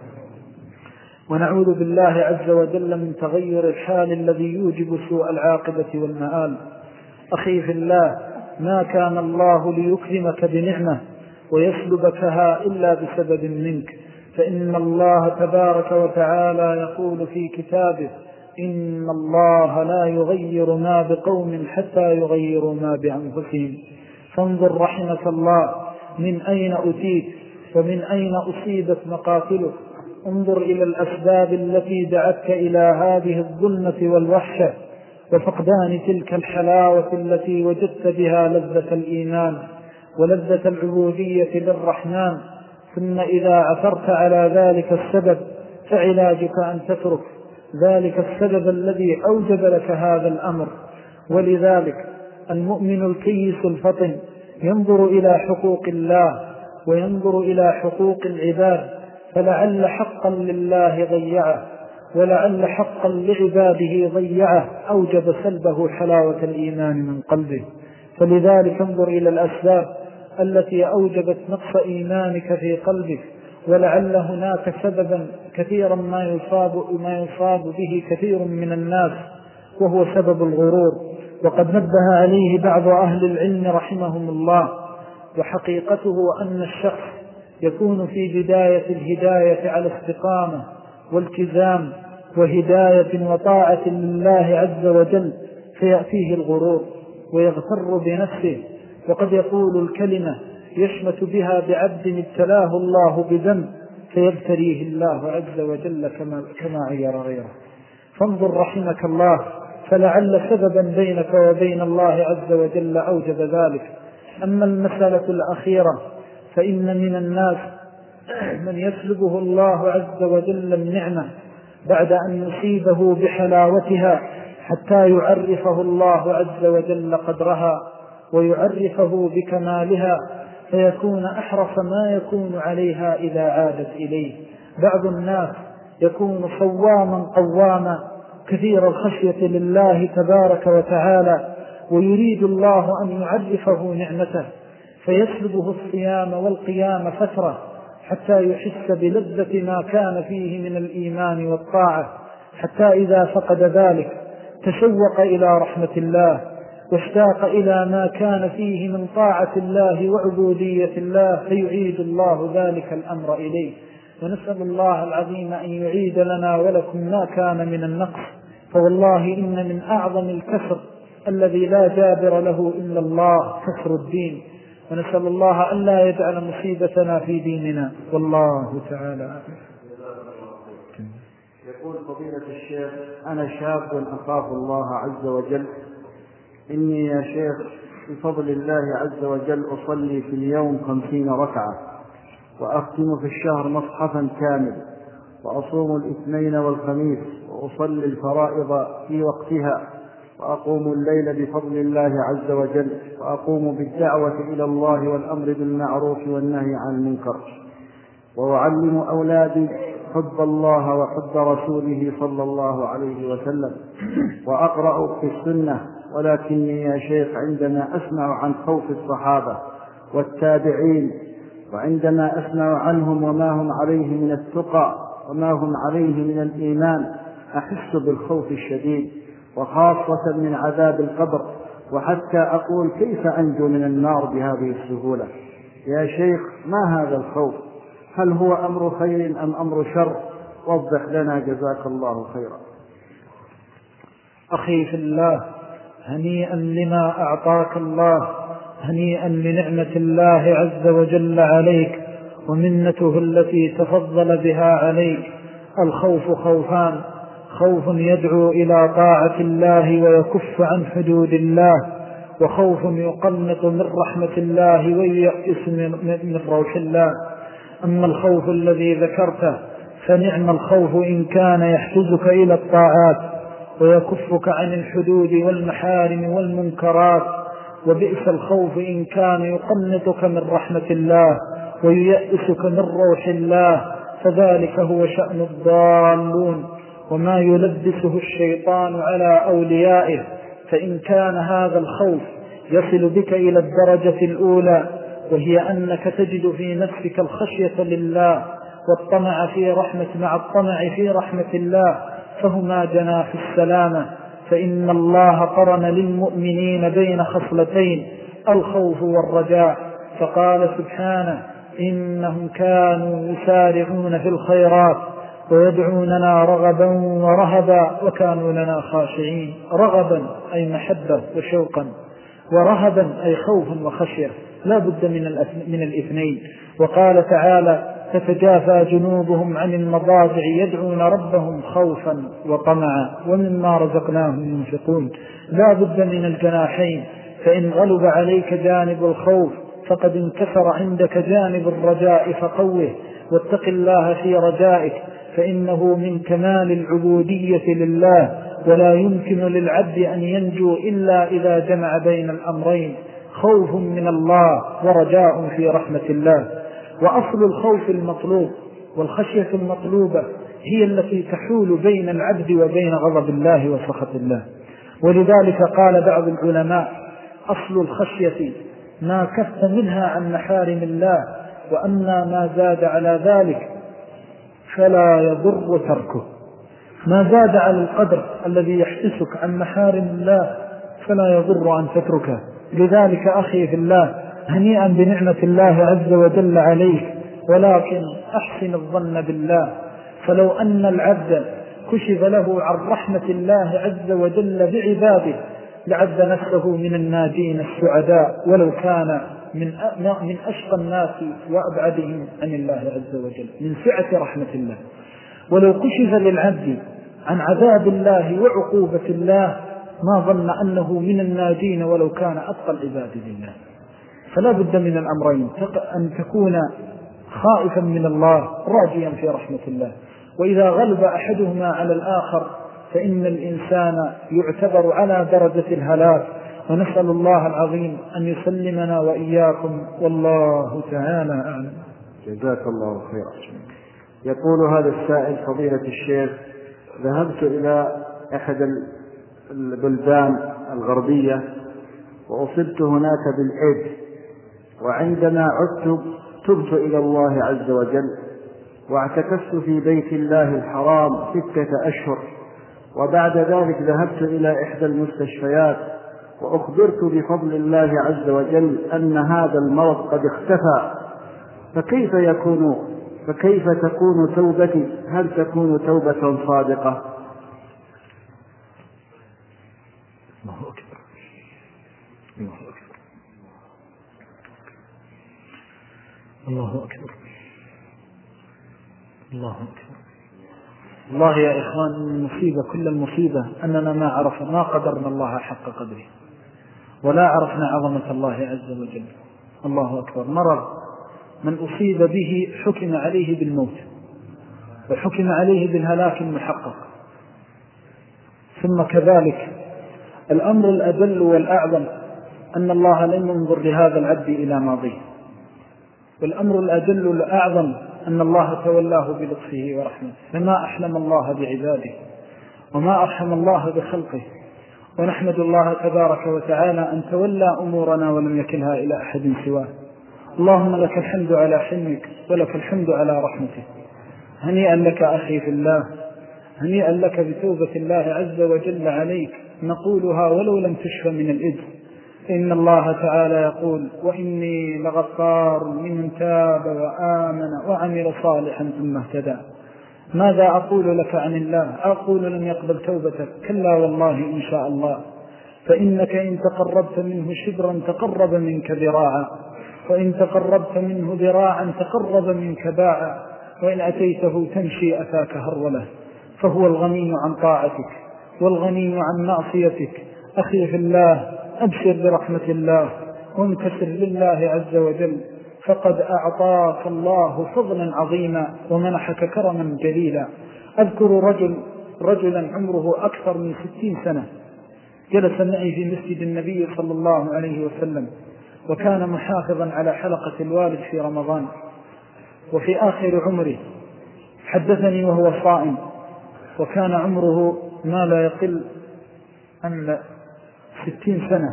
ونعوذ بالله عز وجل من تغير الحال الذي يوجب سوء العاقبة والمآل. أخي في الله، ما كان الله ليكرمك بنعمة ويسلبكها إلا بسبب منك، فإن الله تبارك وتعالى يقول في كتابه: إن الله لا يغير ما بقوم حتى يغيروا ما بأنفسهم. فانظر رحمك الله من أين أتيت ومن أين أصيبت مقاتلك. انظر إلى الأسباب التي دعتك إلى هذه الظلمة والوحشة وفقدان تلك الحلاوة التي وجدت بها لذة الإيمان ولذة العبودية للرحمن. ثم إذا عثرت على ذلك السبب فعلاجك أن تترك ذلك السبب الذي أوجب لك هذا الأمر. ولذلك المؤمن الكيس الفطن ينظر إلى حقوق الله وينظر إلى حقوق العباد، فلعل حقا لله ضيعه ولعل حقا لعباده ضيعه أوجب سلبه حلاوة الإيمان من قلبه. فلذلك انظر إلى الأسباب التي أوجبت نقص إيمانك في قلبك، ولعل هناك سببا كثيرا ما يصاب, ما يصاب به كثير من الناس، وهو سبب الغرور، وقد نبه عليه بعض أهل العلم رحمهم الله. وحقيقته أن الشخص يكون في بداية الهداية على استقامة والتزام وهداية وطاعة لله عز وجل، فيأتيه الغرور ويغتر بنفسه، وقد يقول الكلمة يشمت بها بعبد ابتلاه الله بذنب فيبتليه الله عز وجل كما, كما عير غيره. فانظر رحمك الله، فلعل سببا بينك وبين الله عز وجل أوجب ذلك. أما المسألة الأخيرة فإن من الناس من يسلبه الله عز وجل النعمة بعد أن يصيبه بحلاوتها حتى يعرفه الله عز وجل قدرها ويعرفه بكمالها، فيكون أحرص ما يكون عليها إذا عادت إليه. بعض الناس يكون صواما قواما كثير الخشية لله تبارك وتعالى، ويريد الله أن يعرفه نعمته فيسلبه الصيام والقيام فترة حتى يحس بلذة ما كان فيه من الإيمان والطاعة، حتى إذا فقد ذلك تشوق إلى رحمة الله واشتاق إلى ما كان فيه من طاعة الله وعبودية الله، فيعيد الله ذلك الأمر إليه. ونسأل الله العظيم أن يعيد لنا ولكم ما كان من النقص، فوالله إن من أعظم الكسر الذي لا جابر له إلا الله كسر الدين. ونسأل الله أن لا يجعل مصيبتنا في ديننا، والله تعالى. يقول فضيلة الشيخ: أنا شاب أخاف الله عز وجل، إني يا شيخ بفضل الله عز وجل أصلي في اليوم خمسين ركعة، وأختم في الشهر مصحفا كامل، وأصوم الاثنين والخميس، وأصلي الفرائض في وقتها، وأقوم الليل بفضل الله عز وجل، وأقوم بالدعوة إلى الله والأمر بالمعروف والنهي عن المنكر، وأعلم أولادي حب الله وحب رسوله صلى الله عليه وسلم، وأقرأ في السنة. ولكني يا شيخ عندما أسمع عن خوف الصحابة والتابعين، وعندما أسمع عنهم وما هم عليه من التقى وما هم عليه من الإيمان، أحس بالخوف الشديد، وخاصة من عذاب القبر، وحتى أقول كيف أنجو من النار بهذه السهولة؟ يا شيخ ما هذا الخوف؟ هل هو أمر خير أم أمر شر؟ وضح لنا جزاك الله خيرا. أخي في الله، هنيئا لما أعطاك الله، هنيئا لنعمة الله عز وجل عليك ومنته التي تفضل بها عليك. الخوف خوفان: خوف يدعو إلى طاعة الله ويكف عن حدود الله، وخوف يقنط من رحمة الله وييأس من روح الله. أما الخوف الذي ذكرته فنعم الخوف إن كان يحفزك إلى الطاعات ويكفك عن الحدود والمحارم والمنكرات وبئس الخوف إن كان يقنطك من رحمة الله وييأسك من روح الله، فذلك هو شأن الضالون وما يلبسه الشيطان على أوليائه. فإن كان هذا الخوف يصل بك إلى الدرجة الأولى، وهي أنك تجد في نفسك الخشية لله والطمع في رحمة مع الطمع في رحمة الله، فهما جناح السلامة. فإن الله قرن للمؤمنين بين خصلتين، الخوف والرجاء، فقال سبحانه: إنهم كانوا يسارعون في الخيرات ويدعوننا رغبا ورهبا وكانوا لنا خاشعين. رغبا أي محبة وشوقا، ورهبا أي خوفا وخشية، لا بد من الاثنين. وقال تعالى: تتجافى جنوبهم عن المضاجع يدعون ربهم خوفا وطمعا ومما رزقناهم ينفقون. لا بد من الجناحين، فإن غلب عليك جانب الخوف فقد انكسر عندك جانب الرجاء، فقوه واتق الله في رجائك، فإنه من كمال العبودية لله، ولا يمكن للعبد أن ينجو إلا إذا جمع بين الأمرين: خوف من الله ورجاء في رحمة الله. وأصل الخوف المطلوب والخشية المطلوبة هي التي تحول بين العبد وبين غضب الله وسخط الله. ولذلك قال بعض العلماء: أصل الخشية ما كف منها عن محارم الله، وأما ما زاد على ذلك فلا يضر تركه. ما زاد على القدر الذي يحبسك عن محارم الله فلا يضر أن تتركه. لذلك أخي في الله، هنيئا بنعمة الله عز وجل عليك، ولكن أحسن الظن بالله. فلو أن العبد كشف له عن رحمة الله عز وجل بعباده لعد نفسه من الناجين السعداء، ولو كان من من أشقى الناس وأبعدهم عن الله عز وجل من سعة رحمة الله. ولو كشف للعبد عن عذاب الله وعقوبة الله ما ظن أنه من الناجين ولو كان أتقى العباد لله. فلا بد من الأمرين: أن تكون خائفا من الله راجيا في رحمة الله، وإذا غلب أحدهما على الآخر فإن الإنسان يعتبر على درجة الهلاك. ونسأل الله العظيم أن يسلمنا وإياكم، والله تعالى أعلم. جزاك الله خيرا. يقول هذا السائل: فضيلة الشيخ، ذهبت إلى أحد البلدان الغربية وأصبت هناك بالإيدز، وعندما عدت تبت إلى الله عز وجل واعتكفت في بيت الله الحرام ستة أشهر، وبعد ذلك ذهبت إلى إحدى المستشفيات وأخبرت بفضل الله عز وجل أن هذا المرض قد اختفى، فكيف يكون فكيف تكون توبتي؟ هل تكون توبة صادقة؟ الله أكبر الله أكبر الله أكبر الله أكبر. الله يا إخوان، المصيبة كل المصيبة أننا ما عرفنا ما قدرنا الله حق قدره، ولا عرفنا عظمة الله عز وجل. الله أكبر. مرض من أصيب به حكم عليه بالموت، وحكم عليه بالهلاك المحقق. ثم كذلك الأمر الأجل والأعظم أن الله لم ينظر لهذا العبد إلى ماضيه، والأمر الأجل والأعظم أن الله تولاه بلطفه ورحمته. فما أحلم الله بعباده وما أرحم الله بخلقه، ونحمد الله تبارك وتعالى أن تولى أمورنا ولم يكلها إلى أحد سواه. اللهم لك الحمد على حلمك ولك الحمد على رحمتك. هنيئا لك أخي في الله، هنيئا لك بتوبة الله عز وجل عليك، نقولها ولو لم تشف من الإذن. إن الله تعالى يقول: وإني لغفار لمن تاب وآمن وعمل صالحا ثم اهتدى. ماذا أقول لك عن الله؟ أقول لم يقبل توبتك؟ كلا والله إن شاء الله. فإنك إن تقربت منه شبرا تقرب منك ذراعا، وإن تقربت منه ذراعا تقرب منك باعا، وإن أتيته تمشي أتاك هرولة. فهو الغني عن طاعتك والغني عن معصيتك. أخي في الله، أبشر برحمة الله وانكسر لله عز وجل، فقد أعطاك الله فضلا عظيما ومنحك كرما جليلا. أذكر رجل رجلا عمره أكثر من ستين سنة، جلس معي في مسجد النبي صلى الله عليه وسلم، وكان محافظا على حلقة الوالد في رمضان، وفي آخر عمره حدثني وهو صائم، وكان عمره ما لا يقل عن ستين سنة.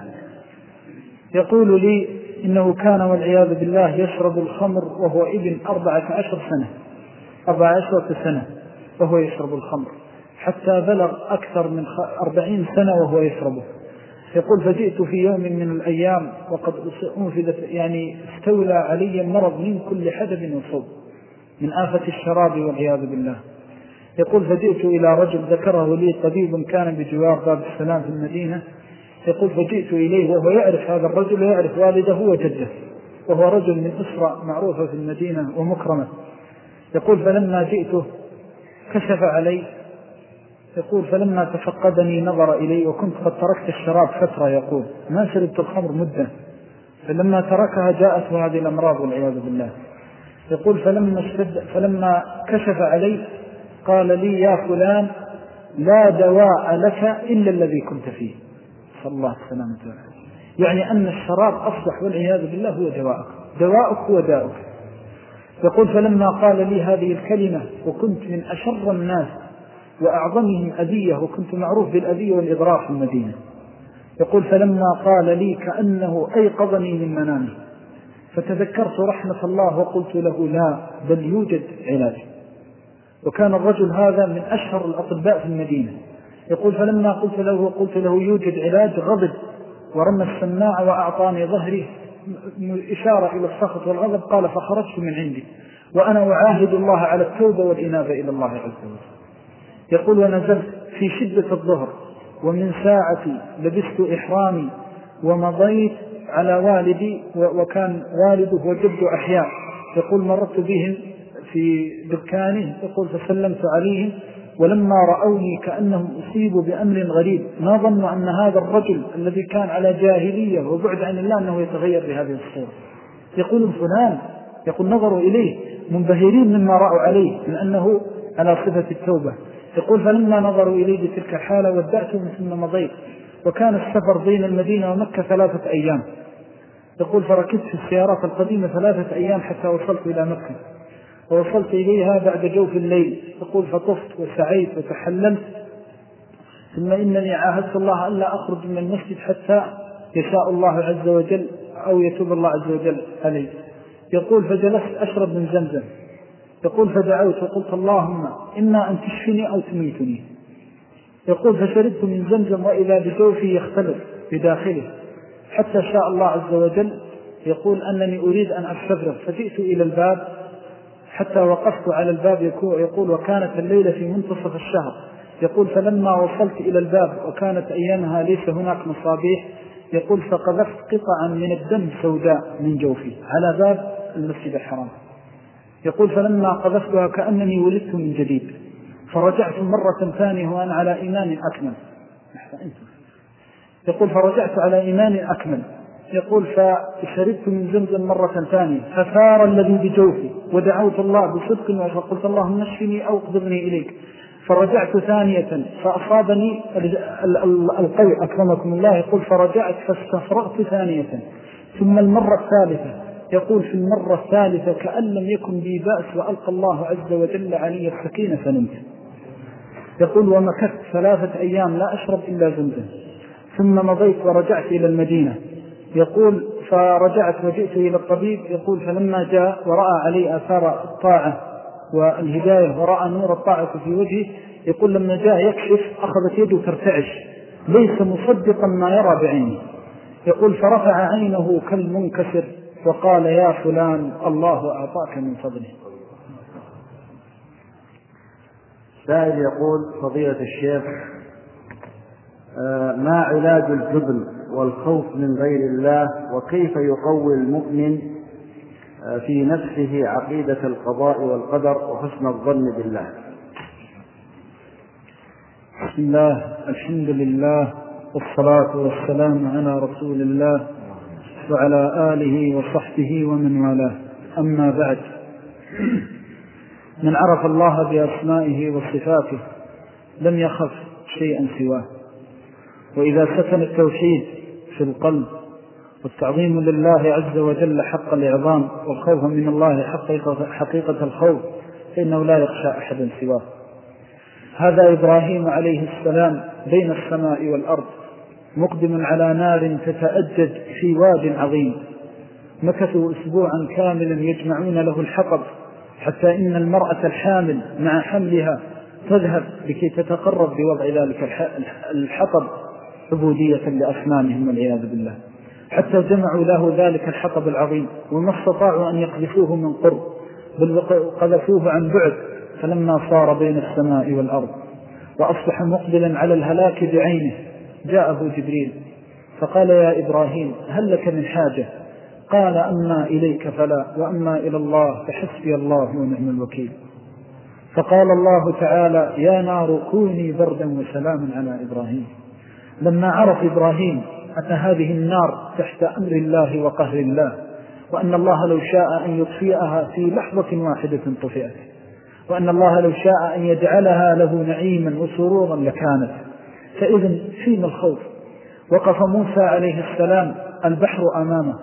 يقول لي إنه كان والعياذ بالله يشرب الخمر وهو ابن أربعة عشر سنة أربعة عشر سنة وهو يشرب الخمر، حتى بلغ أكثر من أربعين سنة وهو يشربه. يقول فجئت في يوم من الأيام وقد أنفذت يعني استولى علي المرض من كل حدب وصوب من آفة الشراب والعياذ بالله. يقول فجئت إلى رجل ذكره لي طبيب كان بجوار باب السلام في المدينة. يقول فجئت إليه وهو يعرف هذا الرجل ويعرف والده وجده، وهو رجل من أسرة معروفة في المدينة ومكرمة. يقول فلما جئته كشف علي. يقول فلما تفقدني نظر إلي، وكنت قد تركت الشراب فترة، يقول ما شربت الخمر مدة، فلما تركها جاءته هذه الأمراض والعياذ بالله. يقول فلما, اشتد فلما كشف علي قال لي يا فلان لا دواء لك إلا الذي كنت فيه، صلى الله السلامة والعافية. يعني أن الشراب أصبح والعياذ بالله هو دواءك، دواءك هو داؤك. يقول فلما قال لي هذه الكلمة وكنت من أشر الناس وأعظمهم أذية، وكنت معروف بالأذية والإضرار في المدينة. يقول فلما قال لي كأنه أيقظني من منامي، فتذكرت رحمة الله وقلت له لا بل يوجد علاج. وكان الرجل هذا من أشهر الأطباء في المدينة. يقول فلما قلت له وقلت له يوجد علاج غضب ورمى السماعة وأعطاني ظهري إشارة إلى السخط والغضب. قال فخرجت من عندي وأنا أعاهد الله على التوبة والإنابة إلى الله عز وجل. يقول ونزلت في شدة الظهر، ومن ساعتي لبست إحرامي ومضيت على والدي، وكان والده وجد أحياء. يقول مررت بهم في دكانه، يقول فسلمت عليهم، ولما رأوني كأنهم أصيبوا بأمر غريب، ما ظنوا أن هذا الرجل الذي كان على جاهلية وبعد عن الله أنه يتغير بهذه الصورة. يقول فلان، يقول نظروا إليه منبهرين مما رأوا عليه من أنه على صفة التوبة. يقول فلما نظروا إليه بتلك الحالة ودعتهم ثم مضيت، وكان السفر بين المدينة ومكة ثلاثة أيام. يقول فركبت في السيارات القديمة ثلاثة أيام حتى وصلت إلى مكة، ووصلت إليها بعد جوف الليل. يقول فطفت وسعيت وتحللت، ثم إنني عاهدت الله ألا أخرج من المسجد حتى يشاء الله عز وجل أو يتوب الله عز وجل عليه. يقول فجلست أشرب من زمزم. يقول فدعوت وقلت اللهم إما أن تشفني أو تميتني. يقول فشربت من زمزم وإذا بجوفي يختلف بداخله حتى شاء الله عز وجل. يقول أنني أريد أن أستفرغ، فجئت إلى الباب حتى وقفت على الباب. يقول وكانت الليلة في منتصف الشهر. يقول فلما وصلت إلى الباب وكانت أيامها ليس هناك مصابيح، يقول فقذفت قطعا من الدم سوداء من جوفي على باب المسجد الحرام. يقول فلما قذفتها كأنني ولدت من جديد، فرجعت مرة ثانية وأنا على إيمان أكمل. يقول فرجعت على إيمان أكمل. يقول فشربت من زمزم مرة ثانية فثار الذي بجوفي، ودعوت الله بصدق وقلت اللهم اشفني أو اقبضني إليك. فرجعت ثانية فأصابني القيء أكرمكم الله. يقول فرجعت فاستفرغت ثانية، ثم المرة الثالثة. يقول في المرة الثالثة كأن لم يكن بي بأس، وألقى الله عز وجل علي السكينة فنمت. يقول ومكثت ثلاثة أيام لا أشرب إلا زمزم، ثم مضيت ورجعت إلى المدينة. يقول فرجعت وجئت إلى الطبيب. يقول فلما جاء ورأى علي آثار الطاعة والهداية ورأى نور الطاعة في وجهه، يقول لما جاء يكشف أخذت يده ترتعش ليس مصدقا ما يرى بعينه. يقول فرفع عينه كالمنكسر وقال يا فلان الله أعطاك من فضله. سائل يقول فضيلة الشيخ ما علاج الجبن والخوف من غير الله، وكيف يقوي المؤمن في نفسه عقيدة القضاء والقدر وحسن الظن بالله؟ بسم الله، الحمد لله، والصلاة والسلام على رسول الله وعلى آله وصحبه ومن والاه. أما بعد، من عرف الله بأسمائه وصفاته لم يخف شيئا سواه، وإذا سكن التوحيد في القلب والتعظيم لله عز وجل حق الإعظام والخوف من الله حقيقة, حقيقة الخوف فإنه لا يخشى أحدا سواه. هذا إبراهيم عليه السلام بين السماء والأرض مقدم على نار تتأجج في واد عظيم. مكثوا أسبوعا كاملا يجمعون له الحطب، حتى إن المرأة الحامل مع حملها تذهب لكي تتقرب بوضع ذلك الحطب عبودية لأصنامهم والعياذ بالله، حتى جمعوا له ذلك الحطب العظيم وما استطاعوا أن يقذفوه من قرب، بل قذفوه عن بعد. فلما صار بين السماء والأرض وأصبح مقبلا على الهلاك بعينه جاءه جبريل فقال: يا إبراهيم هل لك من حاجة؟ قال: أما إليك فلا، وأما إلى الله فحسبي الله ونعم الوكيل. فقال الله تعالى: يا نار كوني بردا وسلاما على إبراهيم. لما عرف إبراهيم أن هذه النار تحت أمر الله وقهر الله، وأن الله لو شاء أن يطفئها في لحظة واحدة طفئت، وأن الله لو شاء أن يجعلها له نعيما وسرورا لكانت، فإذن فيما الخوف؟ وقف موسى عليه السلام البحر أمامه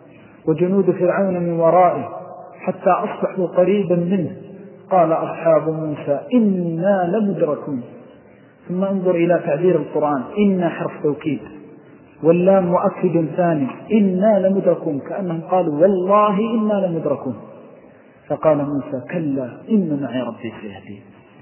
وجنود فرعون من ورائه حتى أصبحوا قريبا منه. قال أصحاب موسى: إنا لمدركون. ثم انظر إلى تعبير القرآن: إنا حرف توكيد، واللام مؤكد ثاني، إنا لمدركون، كأنهم قالوا والله إنا لمدركون. فقال موسى: كلا إن معي ربي سيهدين.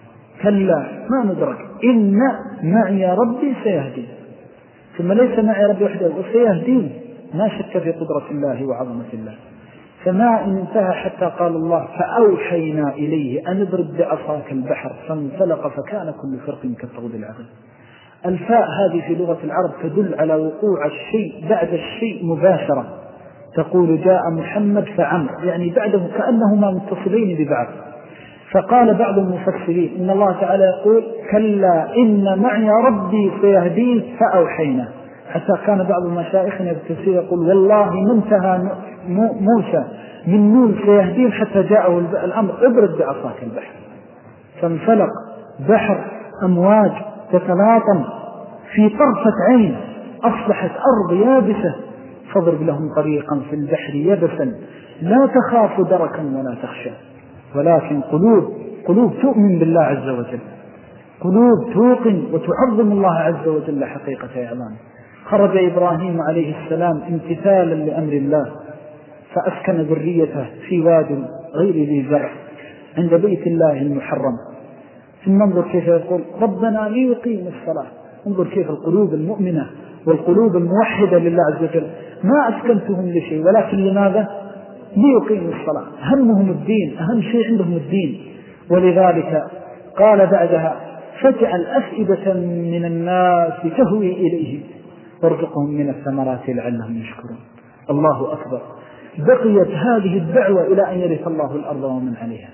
كلا ما ندرك، إن معي ربي سيهدين. ثم ليس معي ربي وحده وسيهدين، ما شك في قدرة الله وعظمة الله. فما إن انتهى حتى قال الله: فأوحينا إليه أن اضرب بعصاك البحر فانفلق فكان كل فرق كالطود العظيم. الفاء هذه في لغة العرب تدل على وقوع الشيء بعد الشيء مباشرة. تقول: جاء محمد فعمر، يعني بعده كأنهما متصلين ببعض. فقال بعض المفسرين إن الله تعالى يقول: كلا إن معي ربي سيهدين فأوحينا، حتى كان بعض المشايخنا بالتفسير يقول: والله ما انتهى موسى من نون سيهدين حتى جاءه الأمر: اضرب بعصاك البحر فانفلق. بحر أمواج تتلاطم في طرفة عين، أصبحت أرض يابسة. فاضرب لهم طريقا في البحر يبسا لا تخاف دركا ولا تخشى، ولكن قلوب قلوب تؤمن بالله عز وجل، قلوب توقن وتعظم الله عز وجل حقيقة إعلامه. خرج إبراهيم عليه السلام امتثالا لأمر الله، فأسكن ذريته في واد غير ذي زرع عند بيت الله المحرم. ثم انظر كيف يقول: ربنا ليقيم الصلاة. انظر كيف القلوب المؤمنة والقلوب الموحدة لله عز وجل ما أسكنتهم لشيء، ولكن لماذا؟ ليقيم الصلاة. همهم الدين، أهم شيء عندهم الدين. ولذلك قال بعدها: فاجعل أفئدة من الناس تهوي إليه وارزقهم من الثمرات لعلهم يشكرون. الله أكبر. بقيت هذه الدعوة إلى أن يرث الله الأرض ومن عليها.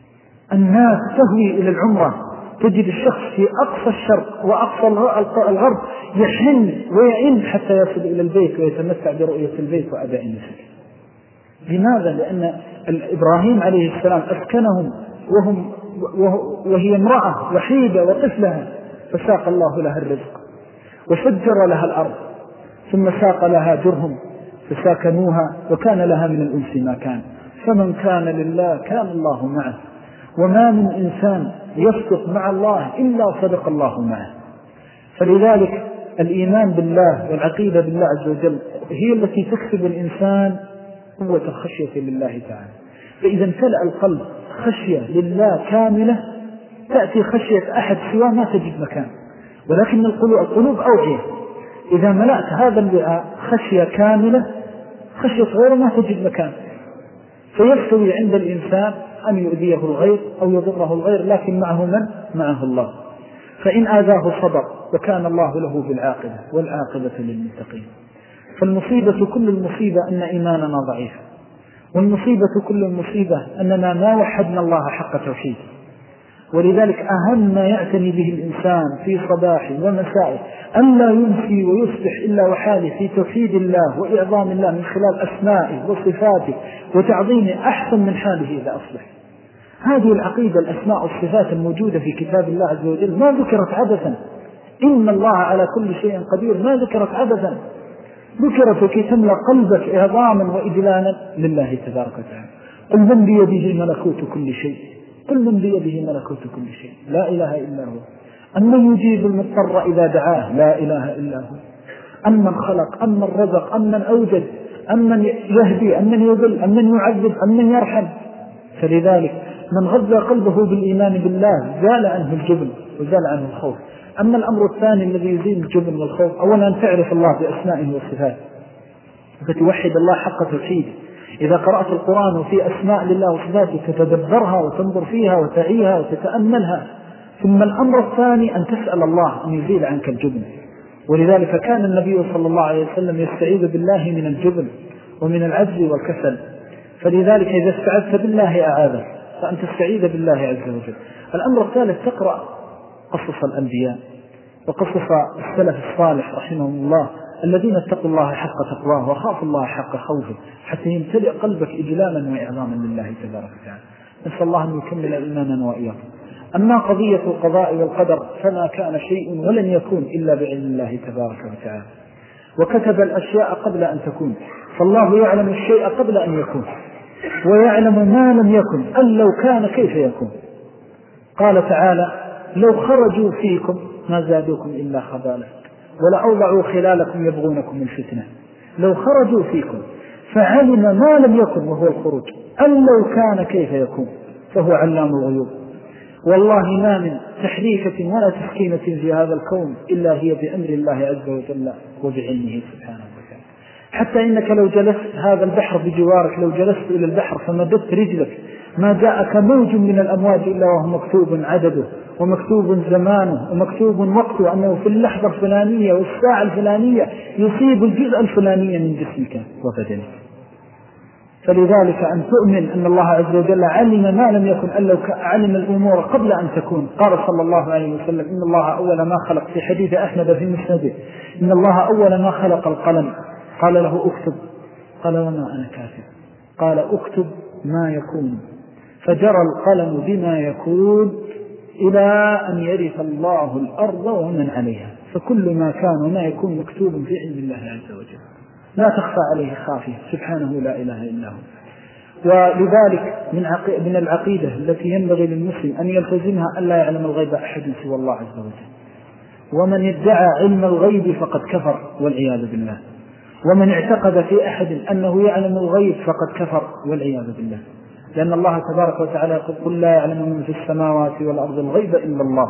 الناس تهوي إلى العمرة، تجد الشخص في أقصى الشرق وأقصى الغرب يحن ويئن حتى يصل إلى البيت ويتمتع برؤية البيت وأداء النسك. لماذا؟ لأن إبراهيم عليه السلام أسكنهم وهم وهي امرأة وحيدة وطفلها، فساق الله لها الرزق وشجر لها الأرض، ثم ساق لها جرهم فساكنوها، وكان لها من الأنس ما كان. فمن كان لله كان الله معه، وما من إنسان يصدق مع الله إلا صدق الله معه. فلذلك الإيمان بالله والعقيدة بالله عز وجل هي التي تكسب الإنسان قوة الخشية لله تعالى. فإذا امتلأ القلب خشية لله كاملة، تأتي خشية أحد سواه ما تجد مكان. ولكن القلوب أوعية، إذا ملأت هذا الوعاء خشية كاملة، خشية غيره ما تجد مكان. فيستوي عند الإنسان أن يؤذيه الغير أو يضره الغير، لكن معه من؟ معه الله. فإن آذاه صبر وكان الله له بالعاقبة، والعاقبة للمتقين. فالمصيبة كل المصيبة أن إيماننا ضعيف، والمصيبة كل المصيبة أننا ما وحدنا الله حق توحيد. ولذلك أهم ما يعتني به الإنسان في صباحه ومسائه أن لا يمسي ويصبح إلا وحاله في توحيد الله وإعظام الله من خلال أسمائه وصفاته وتعظيمه أحسن من حاله إذا أصبح. هذه العقيدة، الأسماء والصفات الموجودة في كتاب الله عز وجل ما ذكرت عبثا، إن الله على كل شيء قدير ما ذكرت عبثا، ذكرت كي تملأ قلبك إعظاما وإجلالا لله تبارك وتعالى. قل من بيده ملكوت كل شيء، قل من بيده ملكوت كل شيء، لا إله إلا هو. أمن يجيب المضطر إذا دعاه، لا إله إلا هو. أمن خلق، أمن رزق، أمن أوجد، أمن يهدي، أمن يضل، أمن يعذب، أمن يرحم. فلذلك من غذى قلبه بالإيمان بالله زال عنه الجبن وزال عنه الخوف. أما الأمر الثاني الذي يزيل الجبن والخوف، أولا أن تعرف الله بأسمائه وصفاته فتوحد الله حق توحيده. إذا قرأت القرآن وفي أسماء لله وصفاته تتدبرها وتنظر فيها وتعيها وتتأملها. ثم الأمر الثاني أن تسأل الله أن يزيل عنك الجبن. ولذلك كان النبي صلى الله عليه وسلم يستعيذ بالله من الجبن ومن العجز والكسل. فلذلك إذا استعذت بالله أعاذك، فأن تستعيذ بالله عز وجل. الأمر الثالث تقرأ قصص الأنبياء وقصص السلف الصالح رحمهم الله الذين اتقوا الله حق تقواه وخافوا الله حق خوفه، حتى يمتلئ قلبك إجلالا وإعظاما لله تبارك وتعالى. نسأل الله أن يكمل إيماننا وإياكم. أما قضية القضاء والقدر فما كان شيء ولن يكون إلا بعلم الله تبارك وتعالى، وكتب الأشياء قبل أن تكون. فالله يعلم الشيء قبل أن يكون، ويعلم ما لم يكن أن لو كان كيف يكون. قال تعالى: لو خرجوا فيكم ما زادوكم إلا خبالا ولأوضعوا خلالكم يبغونكم الفتنة. لو خرجوا فيكم، فعلم ما لم يكن وهو الخروج، أن لو كان كيف يكون، فهو علام الغيوب. والله ما من تحريكة ولا تسكينة في هذا الكون إلا هي بأمر الله عز وجل وبعلمه سبحانه وتعالى. حتى إنك لو جلست هذا البحر بجوارك، لو جلست إلى البحر فمددت رجلك، ما جاءك موج من الأمواج إلا وهو مكتوب عدده ومكتوب زمانه ومكتوب وقته، أنه في اللحظة الفلانية والساعة الفلانية يصيب الجزء الفلاني من جسمك وبدنك. فلذلك أن تؤمن أن الله عز وجل علم ما لم يكن، أن لو علم الأمور قبل أن تكون. قال صلى الله عليه وسلم: إن الله أول ما خلق، في حديث أحمد في مسنده: إن الله أول ما خلق القلم. قال له: اكتب. قال: وما أنا كاتب. قال: اكتب ما يكون. فجرى القلم بما يكون إلى أن يرث الله الأرض ومن عليها. فكل ما كان وما يكون مكتوب في علم الله عز وجل، لا تخفى عليه خافية، سبحانه لا إله إلا هو. ولذلك من, عقي... من العقيدة التي ينبغي للمسلم أن يلتزمها أن لا يعلم الغيب أحد سوى الله عز وجل. ومن ادعى علم الغيب فقد كفر والعياذ بالله. ومن اعتقد في أحد أنه يعلم الغيب فقد كفر والعياذ بالله. لأن الله تبارك وتعالى يقول: قل لا يعلم من في السماوات والأرض الغيب إلا الله.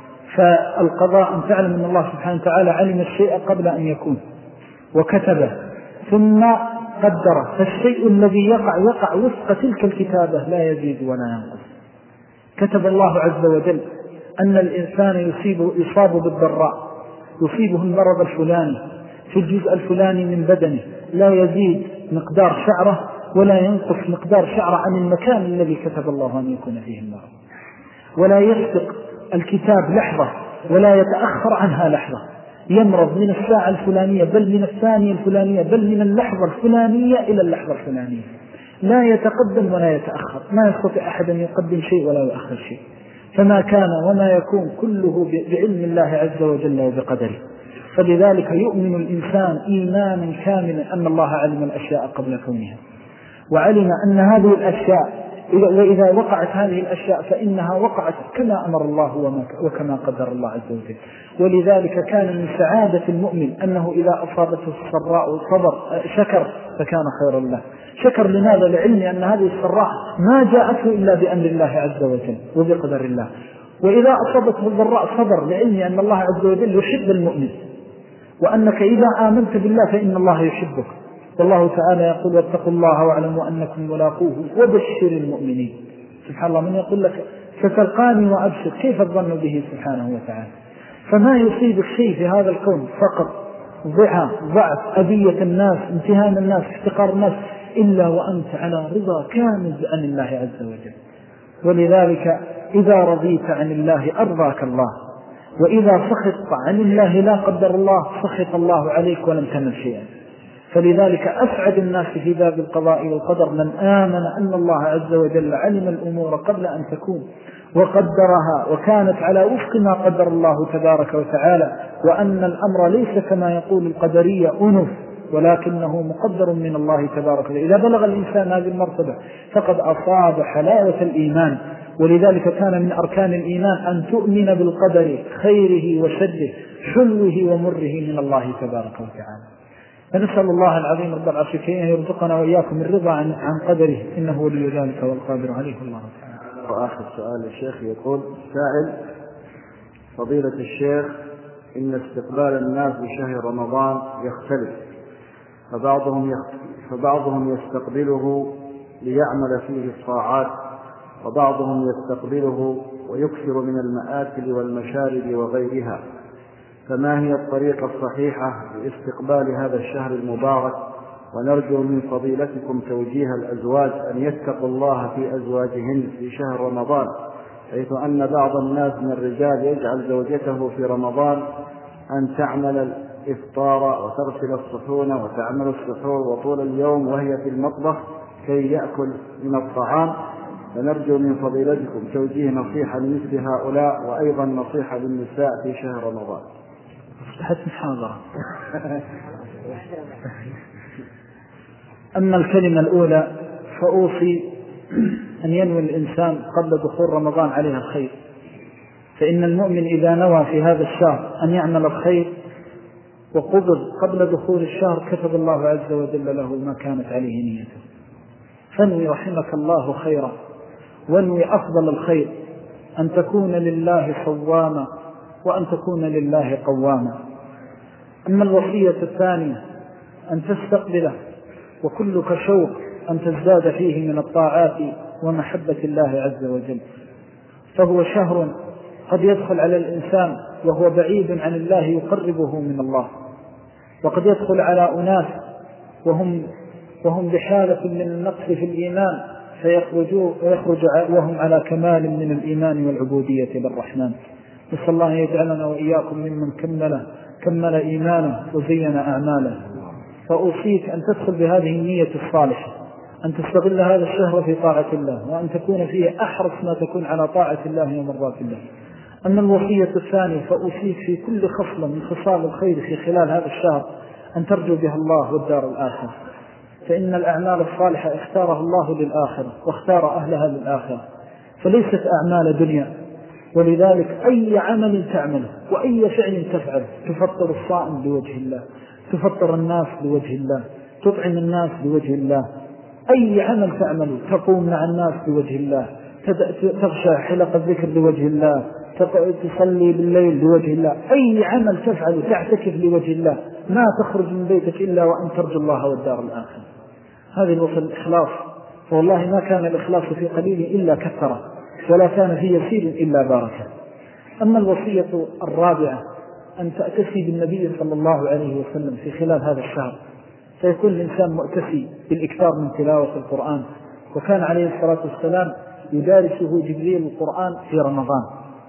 فالقضاء أن تعلم أن الله سبحانه وتعالى علم الشيء قبل أن يكون وكتبه ثم قدره. فالشيء الذي يقع يقع وفق تلك الكتابة لا يزيد ولا ينقص. كتب الله عز وجل أن الإنسان يصيب يصاب بالضراء، يصيبه المرض الفلاني في الجزء الفلاني من بدنه، لا يزيد مقدار شعره ولا ينقص مقدار شعره عن المكان الذي كتب الله أن يكون فيه المرض. ولا يسبق الكتاب لحظة ولا يتأخر عنها لحظة. يمرض من الساعة الفلانية بل من الثانية الفلانية بل من اللحظة الفلانية إلى اللحظة الفلانية، لا يتقدم ولا يتأخر. ما يستطيع أحد أن يقدم شيء ولا يؤخر شيء. فما كان وما يكون كله بعلم الله عز وجل وبقدره. فلذلك يؤمن الإنسان إيمانا كاملا أن الله علم الأشياء قبل كونها، وعلم أن هذه الأشياء وإذا وقعت هذه الأشياء فإنها وقعت كما أمر الله وكما قدر الله عز وجل. ولذلك كان من سعادة المؤمن أنه إذا أصابته السراء صبر شكر فكان خيرا له. شكر لماذا؟ لعلم أن هذه السراء ما جاءته إلا بأمر الله عز وجل وبقدر الله. وإذا أصابته الضراء صبر لعلم أن الله عز وجل يحب المؤمن، وأنك إذا آمنت بالله فإن الله يحبك. والله تعالى يقول: واتقوا الله واعلموا أنكم ملاقوه وبشر المؤمنين. سبحان الله، من يقول لك ستلقاني وأبشر، كيف الظن به سبحانه وتعالى؟ فما يصيب الشيء في هذا الكون فقط ضعى ضعف أذية الناس امتهان الناس احتقار الناس إلا وأنت على رضا كامل عن الله عز وجل. ولذلك إذا رضيت عن الله أرضاك الله، وإذا سخط عن الله لا قدر الله سخط الله عليك ولم تنل شيئا. فلذلك أسعد الناس في باب القضاء والقدر من آمن أن الله عز وجل علم الأمور قبل أن تكون وقدرها وكانت على وفق ما قدر الله تبارك وتعالى، وأن الأمر ليس كما يقول القدرية أنف، ولكنه مقدر من الله تبارك وتعالى. إذا بلغ الإنسان هذه المرتبة فقد أصاب حلاوة الإيمان. ولذلك كان من أركان الإيمان أن تؤمن بالقدر خيره وشره حلوه ومره من الله تبارك وتعالى. فنسأل الله العظيم رب العرش الكريم أن يرزقنا وإياكم الرضا عن, عن قدره، إنه ولي ذلك والقادر عليه الله تعالى. وآخر سؤال الشيخ يقول سائل: فضيلة الشيخ، إن استقبال الناس بشهر رمضان يختلف، فبعضهم فبعضهم يستقبله ليعمل فيه الطاعات، وبعضهم يستقبله ويكثر من المآكل والمشارب وغيرها، فما هي الطريقة الصحيحة لاستقبال هذا الشهر المبارك؟ ونرجو من فضيلتكم توجيه الأزواج أن يتقوا الله في أزواجهن في شهر رمضان، حيث أن بعض الناس من الرجال يجعل زوجته في رمضان أن تعمل الإفطار وتغسل الصحون وتعمل السحور وطول اليوم وهي في المطبخ كي يأكل من الطعام. فنرجو من فضيلتكم توجيه نصيحة لمثل هؤلاء، وأيضا نصيحة للنساء في شهر رمضان. أصبحت محاضرة. أما الكلمة الأولى فأوصي أن ينوي الإنسان قبل دخول رمضان عليها الخير، فإن المؤمن إذا نوى في هذا الشهر أن يعمل الخير وقبض قبل دخول الشهر كتب الله عز وجل له ما كانت عليه نيته. فانوي رحمك الله خيرا، وانوي أفضل الخير، أن تكون لله صواما وأن تكون لله قواما. أما الوصية الثانية أن تستقبله وكلك شوق أن تزداد فيه من الطاعات ومحبة الله عز وجل، فهو شهر قد يدخل على الإنسان وهو بعيد عن الله يقربه من الله، وقد يدخل على أناس وهم, وهم بحالة من النقص في الإيمان فيخرجوا ويخرج وهم على كمال من الإيمان والعبودية للرحمن. نسأل الله أن يجعلنا وإياكم ممن كمل, كمل إيمانه وزين أعماله. فأوصيك أن تدخل بهذه النية الصالحة، أن تستغل هذا الشهر في طاعة الله، وأن تكون فيه أحرص ما تكون على طاعة الله ومرضات الله. أما الوصية الثانية فأوصيك في كل خصلة من خصال الخير في خلال هذا الشهر أن ترجو بها الله والدار الآخرة، فإن الأعمال الصالحة اختارها الله للآخرة واختار أهلها للآخرة، فليست أعمال دنيا. ولذلك أي عمل تعمله وأي فعل تفعله، تفطر الصائم لوجه الله، تفطر الناس لوجه الله، تطعم الناس لوجه الله، أي عمل تعمله، تقوم مع الناس لوجه الله، تغشى حلق الذكر لوجه الله، تصلي بالليل لوجه الله، أي عمل تفعله تعتكف لوجه الله، ما تخرج من بيتك إلا وأن ترجو الله والدار الآخرة. هذه الوصل الإخلاص، فوالله ما كان الإخلاص في قليل إلا كثره، ولا كان في يسير إلا باركه. أما الوصية الرابعة أن تأتسي بالنبي صلى الله عليه وسلم في خلال هذا الشهر، فيكون الإنسان مؤتسي بالإكثار من تلاوة القرآن، وكان عليه الصلاة والسلام يدارسه جبريل القرآن في رمضان،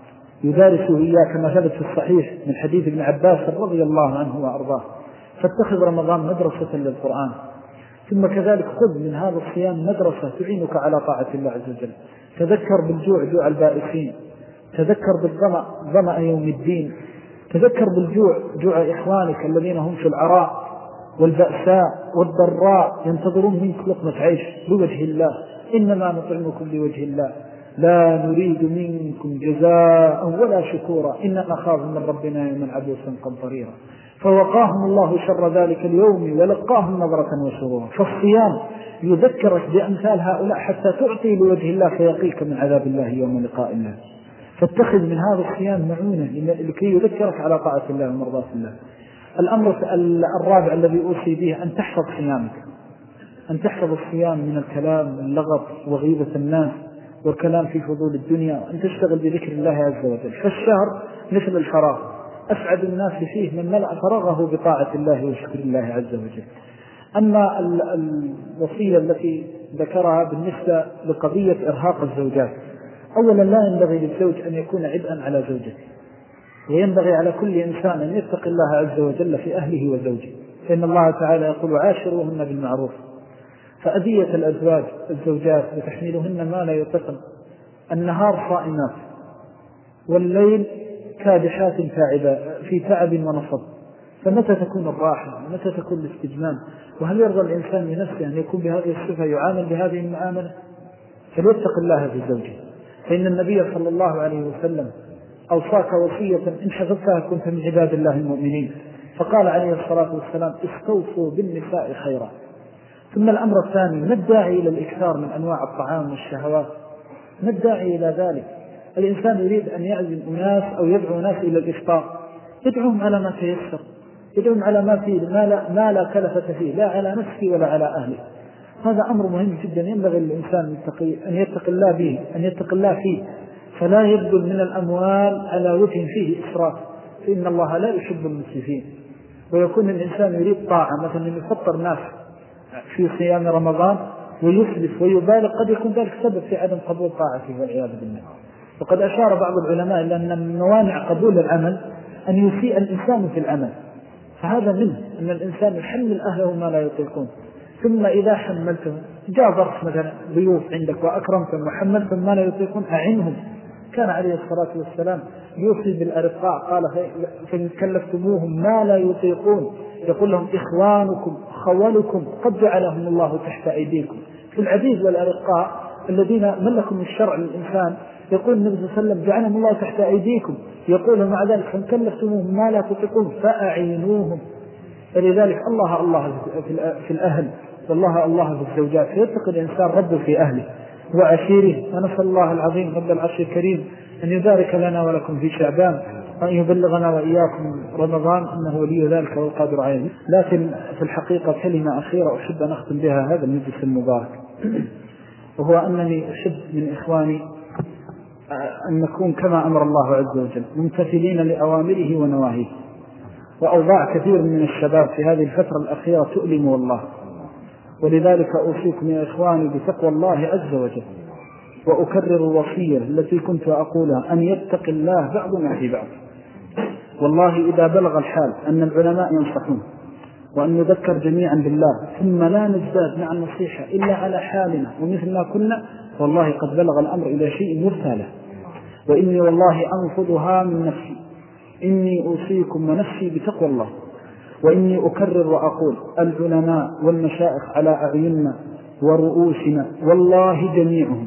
يدارسه إياه كما ثبت في الصحيح من حديث ابن عباس رضي الله عنه وأرضاه. فاتخذ رمضان مدرسة للقرآن، ثم كذلك خذ من هذا الصيام مدرسة تعينك على طاعة الله عز وجل. تذكر بالجوع جوع البائسين، تذكر بالظمأ ظمأ يوم الدين، تذكر بالجوع جوع إخوانك الذين هم في العراء والبأساء والضراء ينتظرون منك لقمة عيش لوجه الله. إنما نطعمكم لوجه الله لا نريد منكم جزاء ولا شكورا إننا نخاف من ربنا يوما عبوسا قمطريرا. فوقاهم الله شر ذلك اليوم ولقاهم نظرة وسرورا. فالصيام يذكرك بأمثال هؤلاء حتى تعطي لوجه الله فيقيك من عذاب الله يوم لقاء الله. فاتخذ من هذا الصيام معونة لكي يذكرك على طاعة الله ومرضاة الله. الأمر الرابع الذي أوصي به أن تحفظ صيامك، أن تحفظ الصيام من الكلام واللغط وغيبة الناس والكلام في فضول الدنيا، وأن تشتغل بذكر الله عز وجل. فالشهر مثل الفراغ، أسعد الناس فيه من ملأ فراغه بطاعة الله وشكر الله عز وجل. أما الوصية التي ذكرها بالنسبة لقضية إرهاق الزوجات، أولا لا ينبغي للزوج أن يكون عبئا على زوجته، وينبغي على كل إنسان أن يتقي الله عز وجل في أهله وزوجه. فإن الله تعالى يقول عاشروهن بالمعروف. فأذية الأزواج الزوجات وتحميلهن ما لا يطقن، النهار صائمات والليل كادحات تعبا في تعب ونصب، فمتى تكون الراحة ومتى تكون الاستجمام؟ وهل يرضى الإنسان لنفسه أن يكون بهذه الصفة يعامل بهذه المعاملة؟ فليتق الله في زوجه، فإن النبي صلى الله عليه وسلم أوصاك وصية إن حفظتها كنت من عباد الله المؤمنين، فقال عليه الصلاة والسلام استوصوا بالنساء خيرا. ثم الأمر الثاني، ما الداعي إلى الإكثار من أنواع الطعام والشهوات؟ ما الداعي إلى ذلك؟ الإنسان يريد أن يعزم أناس أو يدعو ناس إلى الإفطار، يدعوهم على ما تيسر، يدعوهم على ما فيه ما لا, ما لا كلفة فيه لا على نفسه ولا على أهله. هذا أمر مهم جدا ينبغي للإنسان أن يتق الله به، أن يتق الله فيه، فلا يبذل من الأموال على وجه فيه إسراف، فإن الله لا يحب المسرفين. ويكون الإنسان يريد طاعة، مثلا يفطر ناس في صيام رمضان ويسلف ويبالغ، قد يكون ذلك سبب في عدم قبول طاعته والعياذ بالله. وقد أشار بعض العلماء إلى أن من موانع قبول العمل أن يسيء الإنسان في العمل، فهذا منه أن الإنسان يحمل أهله ما لا يطيقون. ثم إذا حملتهم، جاء ظرف مثلا ضيوف عندك وأكرمتهم وحملتهم ما لا يطيقون أعنهم. كان عليه الصلاة والسلام يوصي بالأرقاء، قال فإن كلفتموهم ما لا يطيقون يقول لهم إخوانكم خولكم قد جعلهم الله تحت أيديكم. في العبيد والأرقاء الذين ملكم الشرع للإنسان يقول النبي صلى الله عليه وسلم جعلهم الله تحت أيديكم، يقول مع ذلك فإن كلفتموهم ما لا تطيقون فأعينوهم. فلذلك الله الله في الأهل والله الله في الزوجات، فيتق الإنسان ربه في أهله وعشيره. ونسأل الله العظيم رب العرش الكريم أن يبارك لنا ولكم في شعبان، وأن يبلغنا وإياكم رمضان، إنه ولي ذلك والقادر عليه. لكن في الحقيقة كلمة أخيرة أحب أن أختم بها هذا المجلس المبارك، وهو أنني أحب من إخواني أن نكون كما أمر الله عز وجل ممتثلين لأوامره ونواهيه. وأوضاع كثير من الشباب في هذه الفترة الأخيرة تؤلم والله، ولذلك أوصيكم يا إخواني بتقوى الله عز وجل، وأكرر الوصية التي كنت أقولها أن يتق الله بعضنا في بعض. والله إذا بلغ الحال أن العلماء ينصحون وأن نذكر جميعا بالله ثم لا نزداد مع النصيحة إلا على حالنا ومثل ما كنا، والله قد بلغ الأمر إلى شيء يرتاله. وإني والله أنفضها من نفسي، إني أوصيكم ونفسي بتقوى الله. وإني أكرر وأقول العلماء والمشائخ على أعيننا ورؤوسنا والله جميعهم،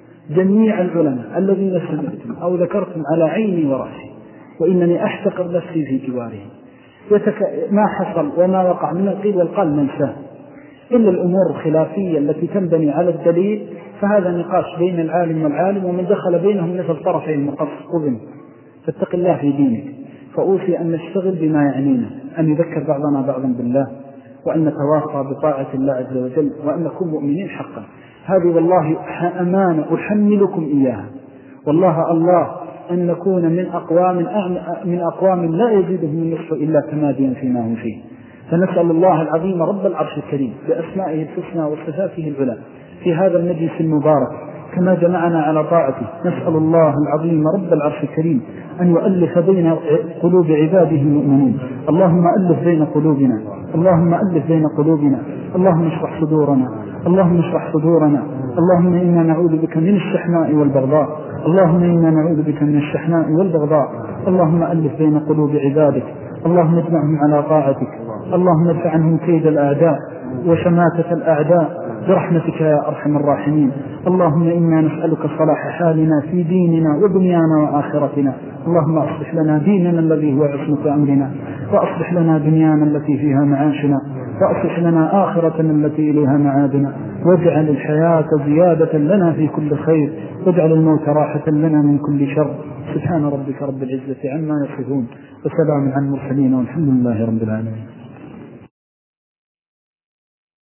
جميع العلماء الذين سمعتم أو ذكرتم على عيني ورأسي، وإنني أحتقر نفسي في جوارهم. يتك... ما حصل وما وقع من القيل والقال ننساه، إلا الأمور الخلافية التي تنبني على الدليل فهذا نقاش بين العالم والعالم، ومن دخل بينهم مثل طرفي المقص. فاتق الله في دينك. فأوصي أن نشتغل بما يعنينا، أن يذكر بعضنا بعضا بالله، وأن نتواصى بطاعة الله عز وجل، وأن نكون مؤمنين حقا. هذه والله أمانة أحملكم إياها، والله الله أن نكون من أقوام من أقوام لا يزيدهم النصف إلا تماديا فيما هم فيه. فنسأل الله العظيم رب العرش الكريم بأسمائه الحسنى وصفاته العلى في هذا المجلس المبارك كما جمعنا على طاعته، نسأل الله العظيم رب العرش الكريم أن يؤلف بين قلوب عباده المؤمنين. اللهم ألف بين قلوبنا، اللهم ألف بين قلوبنا، اللهم اشرح صدورنا، اللهم اشرح صدورنا. اللهم إنا نعوذ بك من الشحناء والبغضاء، اللهم إنا نعوذ بك من الشحناء والبغضاء. اللهم ألف بين قلوب عبادك، اللهم اجمعهم على طاعتك، اللهم ادفع عنهم كيد الأعداء وشماتة الأعداء برحمتك يا أرحم الراحمين. اللهم إنا نسألك صلاح حالنا في ديننا ودنيانا وآخرتنا. اللهم أصلح لنا ديننا الذي هو عصمة أمرنا، وأصلح لنا دنيانا التي فيها معاشنا، وأصلح لنا آخرتنا التي إليها معادنا، واجعل الحياة زيادة لنا في كل خير، واجعل الموت راحة لنا من كل شر. سبحان ربك رب العزة عما يصفون، وسلام على المرسلين، والحمد لله رب العالمين.